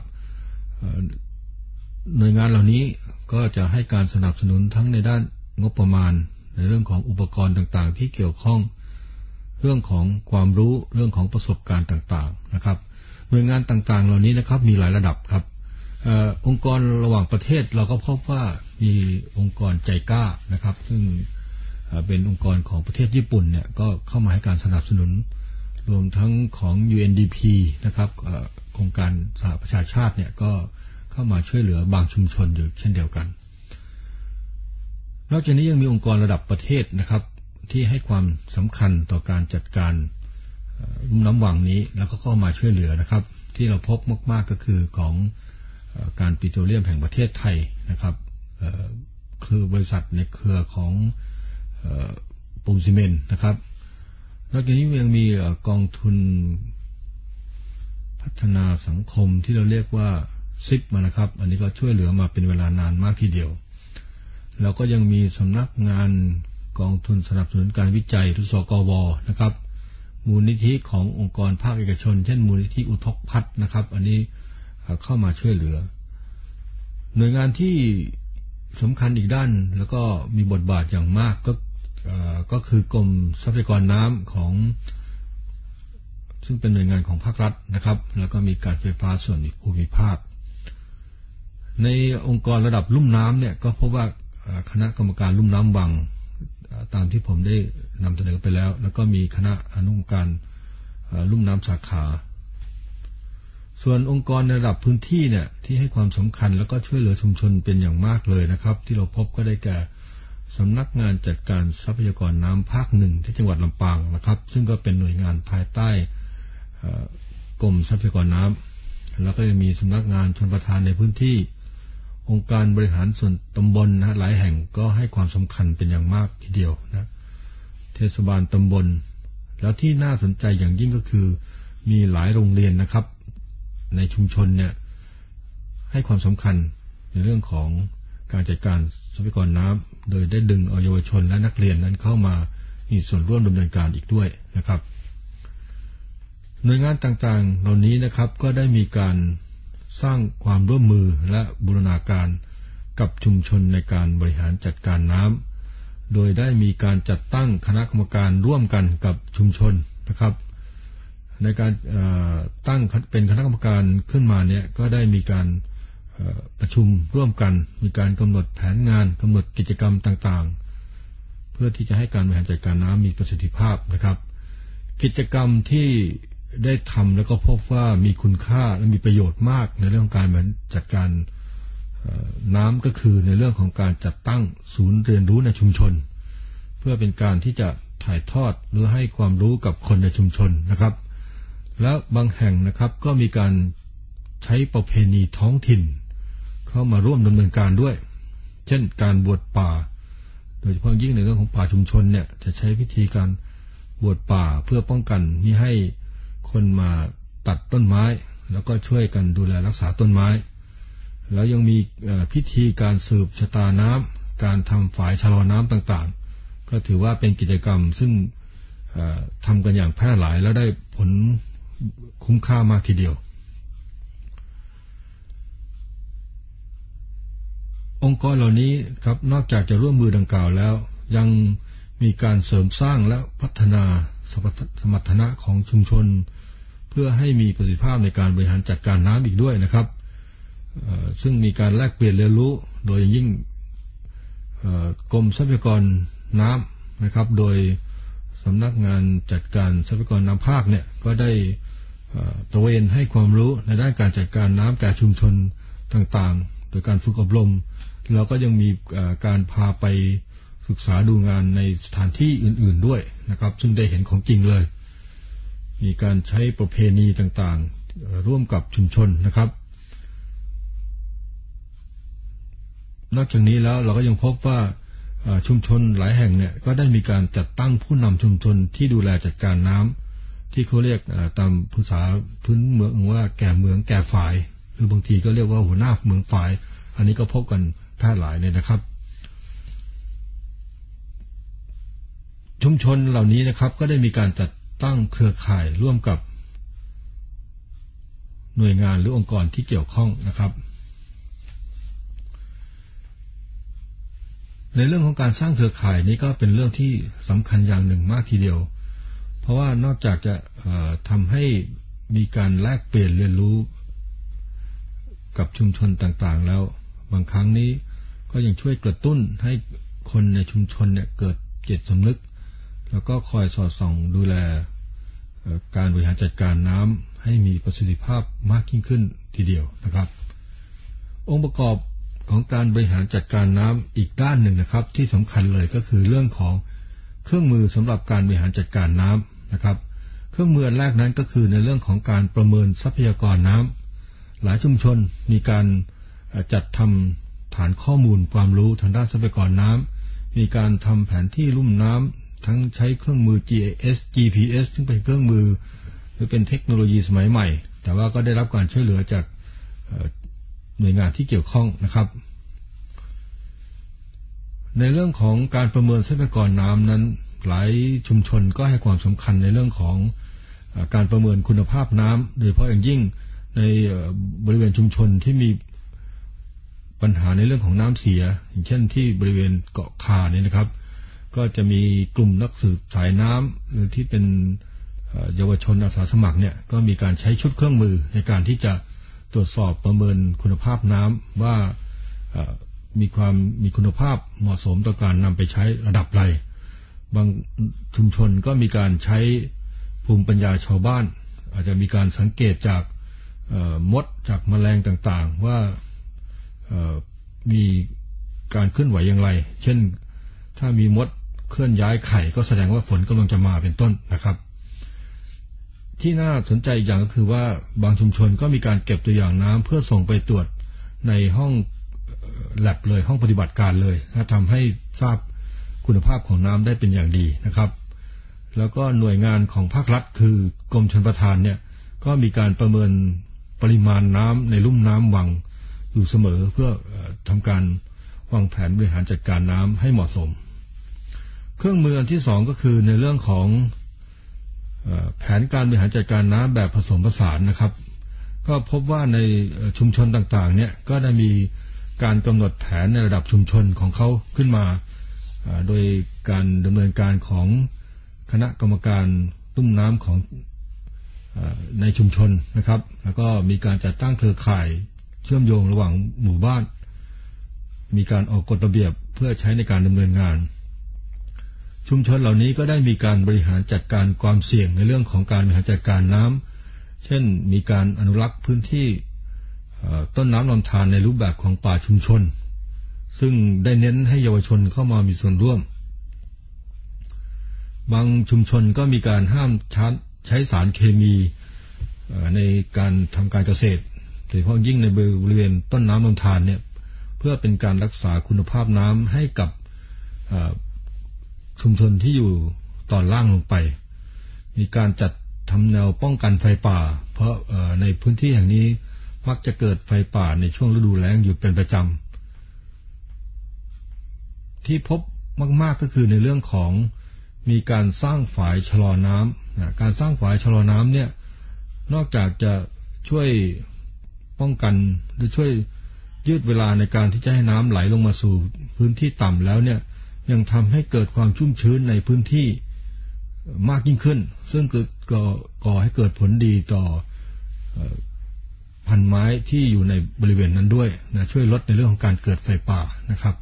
[SPEAKER 1] หน่วยงานเหล่านี้ก็จะให้การสนับสนุนทั้งในด้านงบประมาณในเรื่องของอุปกรณ์ต่างๆที่เกี่ยวข้องเรื่องของความรู้เรื่องของประสบการณ์ต่างๆนะครับหน่วยงานต่างๆเหล่านี้นะครับมีหลายระดับครับองค์กรระหว่างประเทศเราก็พบว่ามีองค์กรใจกล้านะครับซึ่งเป็นองค์กรของประเทศญี่ปุ่นเนี่ยก็เข้ามาให้การสนับสนุนรวมทั้งของ UNDP นะครับโครงการสหประชาชาติเนี่ยก็เข้ามาช่วยเหลือบางชุมชนอยู่เช่นเดียวกันนอกจากนี้ยังมีองค์กรระดับประเทศนะครับที่ให้ความสำคัญต่อการจัดการลุ่มน้ำวังนี้แล้วก็เข้ามาช่วยเหลือนะครับที่เราพบมากๆก็คือของการปิโตรเลียมแห่งประเทศไทยนะครับคือบริษัทในเครือของปูนซีเมนต์นะครับนอกจากนี้ยังมีกองทุนพัฒนาสังคมที่เราเรียกว่าซิปมานะครับอันนี้ก็ช่วยเหลือมาเป็นเวลานานมากทีเดียวแล้วก็ยังมีสำนักงานกองทุนสนับสนุนการวิจัยหรือสกว.นะครับมูลนิธิขององค์กรภาคเอกชนเช่นมูลนิธิอุทกภัทรนะครับอันนี้เข้ามาช่วยเหลือหน่วยงานที่สำคัญอีกด้านแล้วก็มีบทบาทอย่างมากก็คือกรมทรัพยากรน้ำของซึ่งเป็นหน่วยงานของภาครัฐนะครับแล้วก็มีการไฟฟ้าส่วนภูมิภาคในองค์กรระดับลุ่มน้ำเนี่ยก็พบว่าคณะกรรมการลุ่มน้ำวังตามที่ผมได้นำเสนอไปแล้วก็มีคณะอนุกรรมการลุ่มน้ำสาขาส่วนองค์กรในระดับพื้นที่เนี่ยที่ให้ความสำคัญแล้วก็ช่วยเหลือชุมชนเป็นอย่างมากเลยนะครับที่เราพบก็ได้แก่สำนักงานจัดการทรัพยากรน้ำภาคหนึ่งที่จังหวัดลำปางนะครับซึ่งก็เป็นหน่วยงานภายใต้กรมทรัพยากรน้ำแล้วก็จะมีสำนักงานชลประทานในพื้นที่องค์การบริหารส่วนตำบลหลายแห่งก็ให้ความสำคัญเป็นอย่างมากทีเดียวนะเทศบาลตำบลแล้วที่น่าสนใจอย่างยิ่งก็คือมีหลายโรงเรียนนะครับในชุมชนเนี่ยให้ความสำคัญในเรื่องของการจัดการทรัพยากรน้ำโดยได้ดึงเยาวชนและนักเรียนนั้นเข้ามามีส่วนร่วมดำเนินการอีกด้วยนะครับหน่วยงานต่างๆเหล่านี้นะครับก็ได้มีการสร้างความร่วมมือและบูรณาการกับชุมชนในการบริหารจัดการน้ำโดยได้มีการจัดตั้งคณะกรรมการร่วมกันกับชุมชนนะครับในการตั้งเป็นคณะกรรมการขึ้นมาเนี่ยก็ได้มีการประชุมร่วมกันมีการกำหนดแผนงานกำหนดกิจกรรมต่างๆเพื่อที่จะให้การบริหารจัดการน้ำมีประสิทธิภาพนะครับกิจกรรมที่ได้ทำแล้วก็พบว่ามีคุณค่าและมีประโยชน์มากในเรื่องการบริหารจัดการน้ำก็คือในเรื่องของการจัดตั้งศูนย์เรียนรู้ในชุมชนเพื่อเป็นการที่จะถ่ายทอดหรือให้ความรู้กับคนในชุมชนนะครับและบางแห่งนะครับก็มีการใช้ประเพณีท้องถิ่นเข้ามาร่วมดำเนินการด้วยเช่นการบวชป่าโดยเฉพาะยิ่งในเรื่องของป่าชุมชนเนี่ยจะใช้วิธีการบวชป่าเพื่อป้องกันมิให้คนมาตัดต้นไม้แล้วก็ช่วยกันดูแลรักษาต้นไม้แล้วยังมีพิธีการสืบชะตาน้ำการทำฝายชะลอน้ำต่างๆก็ถือว่าเป็นกิจกรรมซึ่งทำกันอย่างแพร่หลายแล้วได้ผลคุ้มค่ามากทีเดียวองค์กรเหล่านี้ครับนอกจากจะร่วมมือดังกล่าวแล้วยังมีการเสริมสร้างและพัฒนาสมรรถนะของชุมชนเพื่อให้มีประสิทธิภาพในการบริหารจัดการน้ำอีกด้วยนะครับซึ่งมีการแลกเปลี่ยนเรียนรู้โดยยิ่งกรมทรัพยากรน้ำนะครับโดยสำนักงานจัดการทรัพยากรน้ำภาคเนี่ยก็ได้ตระเวนให้ความรู้ในด้านการจัดการน้ำแก่ชุมชนต่างๆโดยการฝึกอบรมแล้วก็ยังมีการพาไปศึกษาดูงานในสถานที่อื่นๆด้วยนะครับซึ่งได้เห็นของจริงเลยมีการใช้ประเพณีต่างๆร่วมกับชุมชนนะครับนอกจากนี้แล้วเราก็ยังพบว่าชุมชนหลายแห่งเนี่ยก็ได้มีการจัดตั้งผู้นำชุมชนที่ดูแลจัดการน้ำที่เขาเรียกตามภาษาพื้นเมืองว่าแก่เมืองแก่ฝ่ายหรือบางทีก็เรียกว่าหัวหน้าเมืองฝ่ายอันนี้ก็พบกันแพร่หลายเลยนะครับชุมชนเหล่านี้นะครับก็ได้มีการจัดตั้งเครือข่ายร่วมกับหน่วยงานหรือองค์กรที่เกี่ยวข้องนะครับในเรื่องของการสร้างเครือข่ายนี้ก็เป็นเรื่องที่สำคัญอย่างหนึ่งมากทีเดียวเพราะว่านอกจากจะทำให้มีการแลกเปลี่ยนเรียนรู้กับชุมชนต่างๆแล้วบางครั้งนี้ก็ยังช่วยกระตุ้นให้คนในชุมชนเนี่ยเกิดจิตสำนึกแล้วก็คอยสอดส่องดูแลการบริหารจัดการน้ำให้มีประสิทธิภาพมากยิ่งขึ้นทีเดียวนะครับองค์ประกอบของการบริหารจัดการน้ำอีกด้านหนึ่งนะครับที่สำคัญเลยก็คือเรื่องของเครื่องมือสำหรับการบริหารจัดการน้ำนะครับเครื่องมือแรกนั้นก็คือในเรื่องของการประเมินทรัพยากรน้ำหลายชุมชนมีการจัดทำฐานข้อมูลความรู้ทางด้านทรัพยากรน้ำมีการทำแผนที่ลุ่มน้ำทั้งใช้เครื่องมือ GIS GPS ซึ่งเป็นเครื่องมือหรือเป็นเทคโนโลยีสมัยใหม่แต่ว่าก็ได้รับการช่วยเหลือจากหน่วยงานที่เกี่ยวข้องนะครับในเรื่องของการประเมินทรัพยากรน้ำนั้นหลายชุมชนก็ให้ความสำคัญในเรื่องของการประเมินคุณภาพน้ำโดยเฉพาะอย่างยิ่งในบริเวณชุมชนที่มีปัญหาในเรื่องของน้ำเสียอย่างเช่นที่บริเวณเกาะคาเนี่ยนะครับก็จะมีกลุ่มนักสืบสายน้ำหรือที่เป็นเยาวชนอาสาสมัครเนี่ยก็มีการใช้ชุดเครื่องมือในการที่จะตรวจสอบประเมินคุณภาพน้ำว่ามีคุณภาพเหมาะสมต่อการนำไปใช้ระดับใดบางชุมชนก็มีการใช้ภูมิปัญญาชาวบ้านอาจจะมีการสังเกตจากมดจากแมลงต่างๆว่ามีการเคลื่อนไหวอย่างไรเช่นถ้ามีมดเคลื่อนย้ายไข่ก็แสดงว่าฝนกำลังจะมาเป็นต้นนะครับที่น่าสนใจอย่างก็คือว่าบางชุมชนก็มีการเก็บตัวอย่างน้ำเพื่อส่งไปตรวจในห้องแลบเลยห้องปฏิบัติการเลยทำให้ทราบคุณภาพของน้ำได้เป็นอย่างดีนะครับแล้วก็หน่วยงานของภาครัฐคือกรมชลประทานเนี่ยก็มีการประเมินปริมาณน้ำในลุ่มน้ำวังอยู่เสมอเพื่อทำการวางแผนบริหารจัดการน้ำให้เหมาะสมเครื่องมืออันที่สองก็คือในเรื่องของแผนการบริหารจัดการน้ำแบบผสมผสานนะครับก็พบว่าในชุมชนต่างๆเนี่ยก็ได้มีการกำหนดแผนในระดับชุมชนของเขาขึ้นมาโดยการดำเนินการของคณะกรรมการลุ่มน้ำของในชุมชนนะครับแล้วก็มีการจัดตั้งเครือข่ายเชื่อมโยงระหว่างหมู่บ้านมีการออกกฎระเบียบเพื่อใช้ในการดำเนินงานชุมชนเหล่านี้ก็ได้มีการบริหารจัดการความเสี่ยงในเรื่องของการบริหารจัดการน้ำเช่นมีการอนุรักษ์พื้นที่ต้นน้ำลำธารในรูปแบบของป่าชุมชนซึ่งได้เน้นให้เยาวชนเข้ามามีส่วนร่วมบางชุมชนก็มีการห้ามใช้สารเคมีในการทำการเกษตรโดยเฉพาะยิ่งในบริเวณต้นน้ำลำธารเนี่ยเพื่อเป็นการรักษาคุณภาพน้ำให้กับชุมชนที่อยู่ตอนล่างลงไปมีการจัดทำแนวป้องกันไฟป่าเพราะในพื้นที่แห่งนี้มักจะเกิดไฟป่าในช่วงฤดูแล้งอยู่เป็นประจำที่พบมากๆก็คือในเรื่องของมีการสร้างฝายชะลอน้ำการสร้างฝายชะลอน้ำเนี่ยนอกจากจะช่วยป้องกันหรือช่วยยืดเวลาในการที่จะให้น้ำไหลลงมาสู่พื้นที่ต่ำแล้วเนี่ยยังทำให้เกิดความชุ่มชื้นในพื้นที่มากยิ่งขึ้นซึ่งก่อให้เกิดผลดีต่อพันไม้ที่อยู่ในบริเวณนั้นด้วยนะช่วยลดในเรื่องของการเกิดไฟป่านะครับ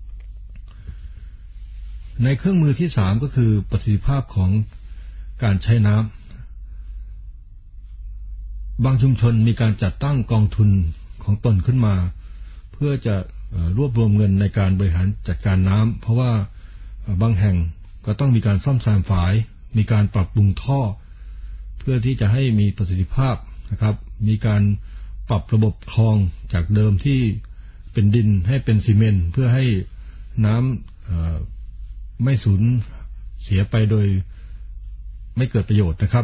[SPEAKER 1] ในเครื่องมือที่สามก็คือประสิทธิภาพของการใช้น้ำบางชุมชนมีการจัดตั้งกองทุนของตนขึ้นมาเพื่อจะรวบรวมเงินในการบริหารจัดการน้ำเพราะว่าบางแห่งก็ต้องมีการซ่อมแซมฝายมีการปรับปรุงท่อเพื่อที่จะให้มีประสิทธิภาพนะครับมีการปรับระบบคลองจากเดิมที่เป็นดินให้เป็นซีเมนต์เพื่อให้น้ำไม่สูญเสียไปโดยไม่เกิดประโยชน์นะครับ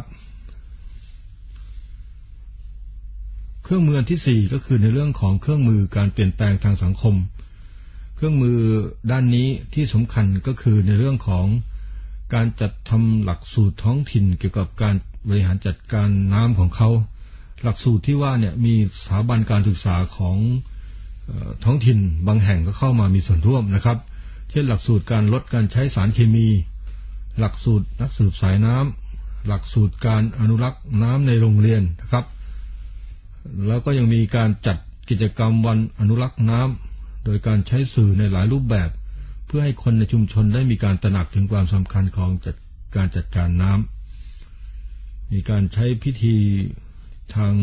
[SPEAKER 1] เครื่องมือที่4ก็คือในเรื่องของเครื่องมือการเปลี่ยนแปลงทางสังคมเครื่องมือด้านนี้ที่สำคัญก็คือในเรื่องของการจัดทำหลักสูตรท้องถิ่นเกี่ยวกับการบริหารจัดการน้ำของเขาหลักสูตรที่ว่าเนี่ยมีสถาบันการศึกษาของท้องถิ่นบางแห่งก็เข้ามามีส่วนร่วมนะครับเช่นหลักสูตรการลดการใช้สารเคมีหลักสูตรนักสืบสายน้ำหลักสูตรการอนุรักษ์น้ำในโรงเรียนนะครับแล้วก็ยังมีการจัดกิจกรรมวันอนุรักษ์น้ำโดยการใช้สื่อในหลายรูปแบบเพื่อให้คนในชุมชนได้มีการตระหนักถึงความสำคัญของการจัดการน้ำมีการใช้พิธีทาง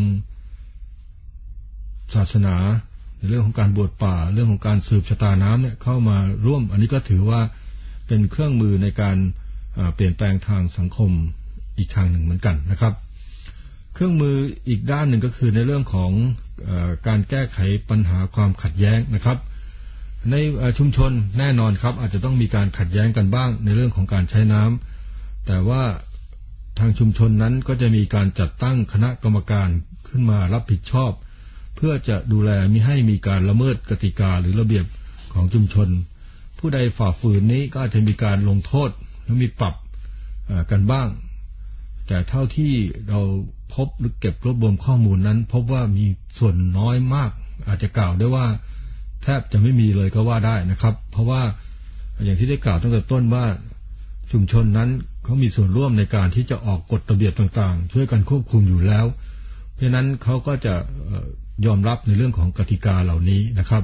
[SPEAKER 1] ศาสนาในเรื่องของการบวชป่าเรื่องของการสืบชะตาน้ำเนี่ยเข้ามาร่วมอันนี้ก็ถือว่าเป็นเครื่องมือในการเปลี่ยนแปลงทางสังคมอีกทางหนึ่งเหมือนกันนะครับเครื่องมืออีกด้านหนึ่งก็คือในเรื่องของการแก้ไขปัญหาความขัดแย้งนะครับในชุมชนแน่นอนครับอาจจะต้องมีการขัดแย้งกันบ้างในเรื่องของการใช้น้ำแต่ว่าทางชุมชนนั้นก็จะมีการจัดตั้งคณะกรรมการขึ้นมารับผิดชอบเพื่อจะดูแลมิให้มีการละเมิดกติกาหรือระเบียบของชุมชนผู้ใดฝ่าฝืนนี้ก็อาจจะมีการลงโทษหรือมีปรับกันบ้างแต่เท่าที่เราพบหรือเก็บรวบรวมข้อมูลนั้นพบว่ามีส่วนน้อยมากอาจจะกล่าวได้ว่าแทบจะไม่มีเลยก็ว่าได้นะครับเพราะว่าอย่างที่ได้กล่าวตั้งแต่ต้นว่าชุมชนนั้นเขามีส่วนร่วมในการที่จะออกกฎระเบียบต่างๆช่วยกันควบคุมอยู่แล้วเพราะนั้นเขาก็จะยอมรับในเรื่องของกติกาเหล่านี้นะครับ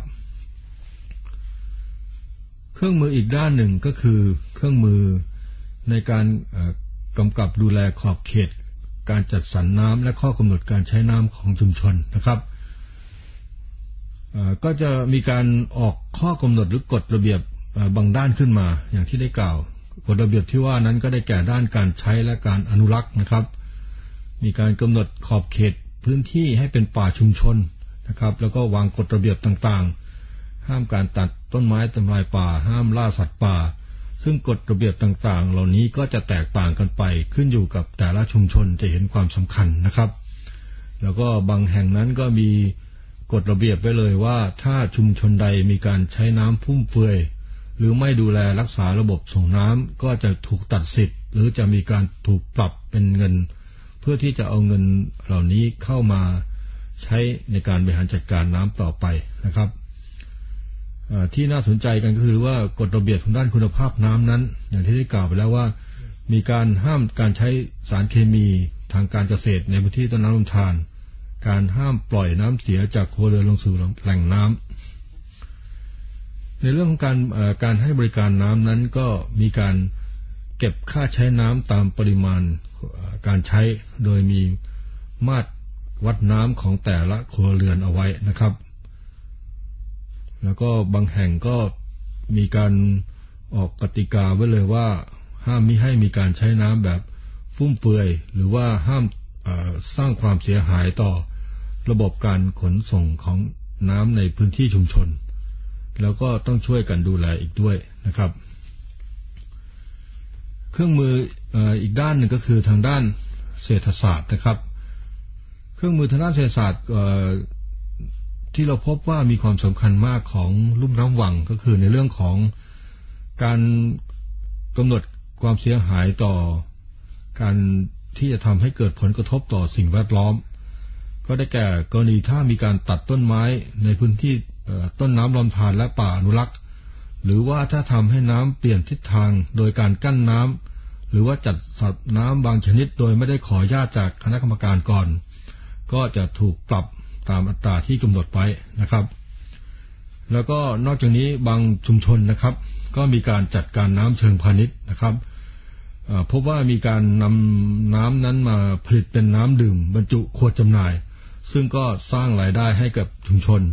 [SPEAKER 1] เครื่องมืออีกด้านหนึ่งก็คือเครื่องมือในการกำกับดูแลขอบเขตการจัดสรรน้ำและข้อกำหนดการใช้น้ำของชุมชนนะครับก็จะมีการออกข้อกำหนดหรือกฎระเบียบบางด้านขึ้นมาอย่างที่ได้กล่าวกฎระเบียบที่ว่านั้นก็ได้แก่ด้านการใช้และการอนุรักษ์นะครับมีการกำหนดขอบเขตพื้นที่ให้เป็นป่าชุมชนนะครับแล้วก็วางกฎระเบียบต่างๆห้ามการตัดต้นไม้ทำลายป่าห้ามล่าสัตว์ป่าซึ่งกฎระเบียบต่างๆเหล่านี้ก็จะแตกต่างกันไปขึ้นอยู่กับแต่ละชุมชนจะเห็นความสำคัญนะครับแล้วก็บางแห่งนั้นก็มีกฎระเบียบไว้เลยว่าถ้าชุมชนใดมีการใช้น้ำฟุ่มเฟือยหรือไม่ดูแลรักษาระบบส่งน้ำก็จะถูกตัดสิทธิ์หรือจะมีการถูกปรับเป็นเงินเพื่อที่จะเอาเงินเหล่านี้เข้ามาใช้ในการบริหารจัดการน้ำต่อไปนะครับที่น่าสนใจกันก็คือว่ากฎระเบียบทางด้านคุณภาพน้ำนั้นอย่างที่ได้กล่าวไปแล้วว่ามีการห้ามการใช้สารเคมีทางการเกษตรในพื้นที่ต้นน้ำลำธารการห้ามปล่อยน้ำเสียจากครัวเรือนลงสู่แหล่งน้ำในเรื่องของการให้บริการน้ำนั้นก็มีการเก็บค่าใช้น้ำตามปริมาณการใช้โดยมีมาตรวัดน้ำของแต่ละครัวเรือนเอาไว้นะครับแล้วก็บางแห่งก็มีการออกกติกาไว้เลยว่าห้ามมิให้มีการใช้น้ำแบบฟุ่มเฟือยหรือว่าห้ามสร้างความเสียหายต่อระบบการขนส่งของน้ำในพื้นที่ชุมชนแล้วก็ต้องช่วยกันดูแลอีกด้วยนะครับเครื่องมืออีกด้านหนึ่งก็คือทางด้านเศรษฐศาสตร์นะครับเครื่องมือทางด้านเศรษฐศาสตร์ที่เราพบว่ามีความสำคัญมากของลุ่มน้ำวังก็คือในเรื่องของการกำหนดความเสียหายต่อการที่จะทำให้เกิดผลกระทบต่อสิ่งแวดล้อมก็ได้แก่กรณีถ้ามีการตัดต้นไม้ในพื้นที่ต้นน้ำลำธารและป่าอนุรักษ์หรือว่าถ้าทำให้น้ำเปลี่ยนทิศทางโดยการกั้นน้ำหรือว่าจัดสัตว์น้ำบางชนิดโดยไม่ได้ขออนุญาตจากคณะกรรมการก่อนก็จะถูกปรับตามอัตราที่กำหนดไว้นะครับแล้วก็นอกจากนี้บางชุมชนนะครับก็มีการจัดการน้ำเชิงพาณิชย์นะครับพบว่ามีการนำน้ำนั้นมาผลิตเป็นน้ำดื่มบรรจุขวดจำหน่ายซึ่งก็สร้างรายได้ให้กับชุมชน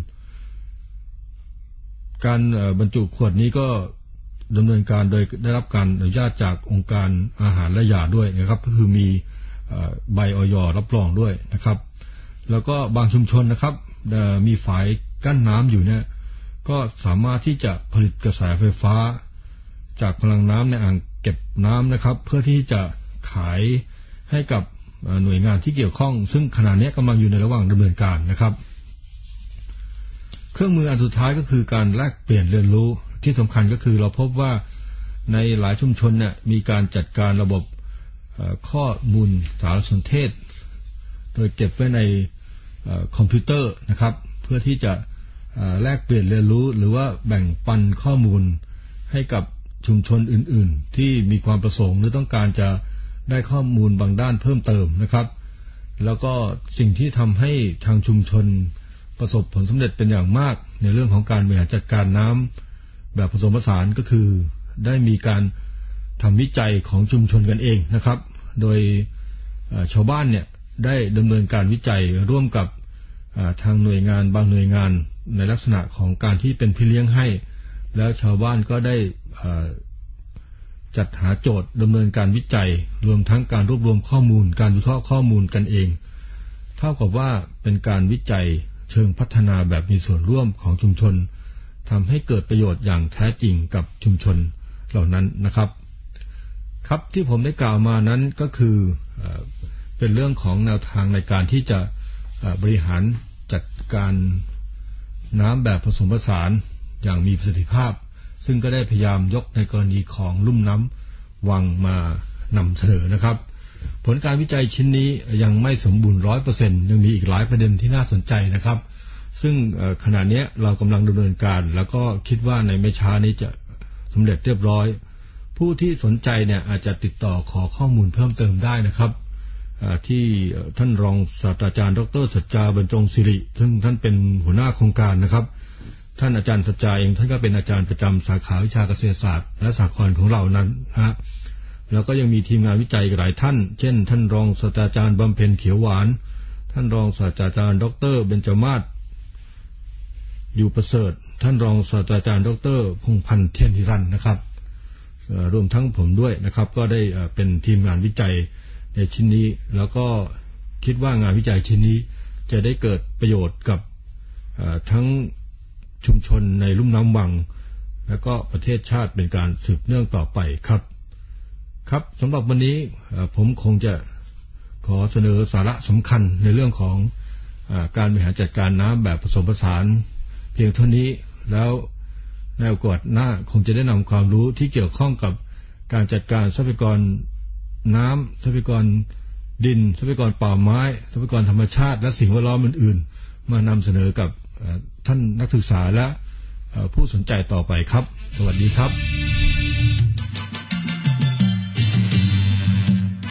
[SPEAKER 1] การบรรจุขวดนี้ก็ดำเนินการโดยได้รับการอนุญาตจากองค์การอาหารและยาด้วยนะครับก็คือมีใบอย.รับรองด้วยนะครับแล้วก็บางชุมชนนะครับมีฝายกั้นน้ำอยู่เนี่ยก็สามารถที่จะผลิตกระแสไฟฟ้าจากพลังน้ำในอ่างเก็บน้ำนะครับเพื่อที่จะขายให้กับหน่วยงานที่เกี่ยวข้องซึ่งขณะนี้กำลังอยู่ในระหว่างดำเนินการนะครับเครื่องมืออันสุดท้ายก็คือการแลกเปลี่ยนเรียนรู้ที่สำคัญก็คือเราพบว่าในหลายชุมชนเนี่ยมีการจัดการระบบข้อมูลสารสนเทศโดยเก็บไว้ในคอมพิวเตอร์นะครับเพื่อที่จะแลกเปลี่ยนเรียนรู้หรือว่าแบ่งปันข้อมูลให้กับชุมชนอื่นๆที่มีความประสงค์หรือต้องการจะได้ข้อมูลบางด้านเพิ่มเติมนะครับแล้วก็สิ่งที่ทำให้ทางชุมชนประสบผลสำเร็จเป็นอย่างมากในเรื่องของการบริหารจัดการน้ำแบบผสมผสานก็คือได้มีการทำวิจัยของชุมชนกันเองนะครับโดยชาวบ้านเนี่ยได้ดำเนินการวิจัยร่วมกับทางหน่วยงานบางหน่วยงานในลักษณะของการที่เป็นพี่เลี้ยงให้แล้วชาวบ้านก็ได้จัดหาโจทย์ดำเนินการวิจัยรวมทั้งการรวบรวมข้อมูลการวิเคราะห์ข้อมูลกันเองเท่ากับว่าเป็นการวิจัยเชิงพัฒนาแบบมีส่วนร่วมของชุมชนทำให้เกิดประโยชน์อย่างแท้จริงกับชุมชนเหล่านั้นนะครับครับที่ผมได้กล่าวมานั้นก็คือเป็นเรื่องของแนวทางในการที่จะบริหารจัดการน้ำแบบผสมผสานอย่างมีประสิทธิภาพซึ่งก็ได้พยายามยกในกรณีของลุ่มน้ำวังมานำเสนอนะครับผลการวิจัยชิ้นนี้ยังไม่สมบูรณ์ 100% ยังมีอีกหลายประเด็นที่น่าสนใจนะครับซึ่งขณะนี้เรากำลังดำเนินการแล้วก็คิดว่าในไม่ช้านี้จะสำเร็จเรียบร้อยผู้ที่สนใจเนี่ยอาจจะติดต่อขอข้อมูลเพิ่มเติมได้นะครับที่ท่านรองศาสตราจารย์ดร.สัจจาบรรจงศิริซึ่งท่านเป็นหัวหน้าโครงการนะครับท่านอาจารย์สัจจาเองท่านก็เป็นอาจารย์ประจำสาขาวิชาเกษตรศาสตร์และสหกรณ์ของเรานั้นนะแล้วก็ยังมีทีมงานวิจัยหลายท่านเช่นท่านรองศาสตราจารย์บำเพ็ญเขียวหวานท่านรองศาสตราจารย์ดร.เบญจมาศอยู่ประเสริฐท่านรองศาสตราจารย์ดร.พงษ์พันธ์เทียนหิรันนะครับรวมทั้งผมด้วยนะครับก็ได้เป็นทีมงานวิจัยในชิ้นนี้แล้วก็คิดว่างานวิจัยชิ้นนี้จะได้เกิดประโยชน์กับทั้งชุมชนในลุ่มน้ำวังและก็ประเทศชาติเป็นการสืบเนื่องต่อไปครับครับสำหรับวันนี้ผมคงจะขอเสนอสาระสำคัญในเรื่องของการบริหารจัดการน้ำแบบผสมผสานเพียงเท่านี้แล้วในโอกาสหน้าคงจะได้นำความรู้ที่เกี่ยวข้องกับการจัดการทรัพยากรน้ำทรัพยากรดินทรัพยากรป่าไม้ทรัพยากรธรรมชาติและสิ่งแวดล้อมอื่นๆมานำเสนอกับท่านนักศึกษาและผู้สนใจต่อไปครับสวัสดีครับ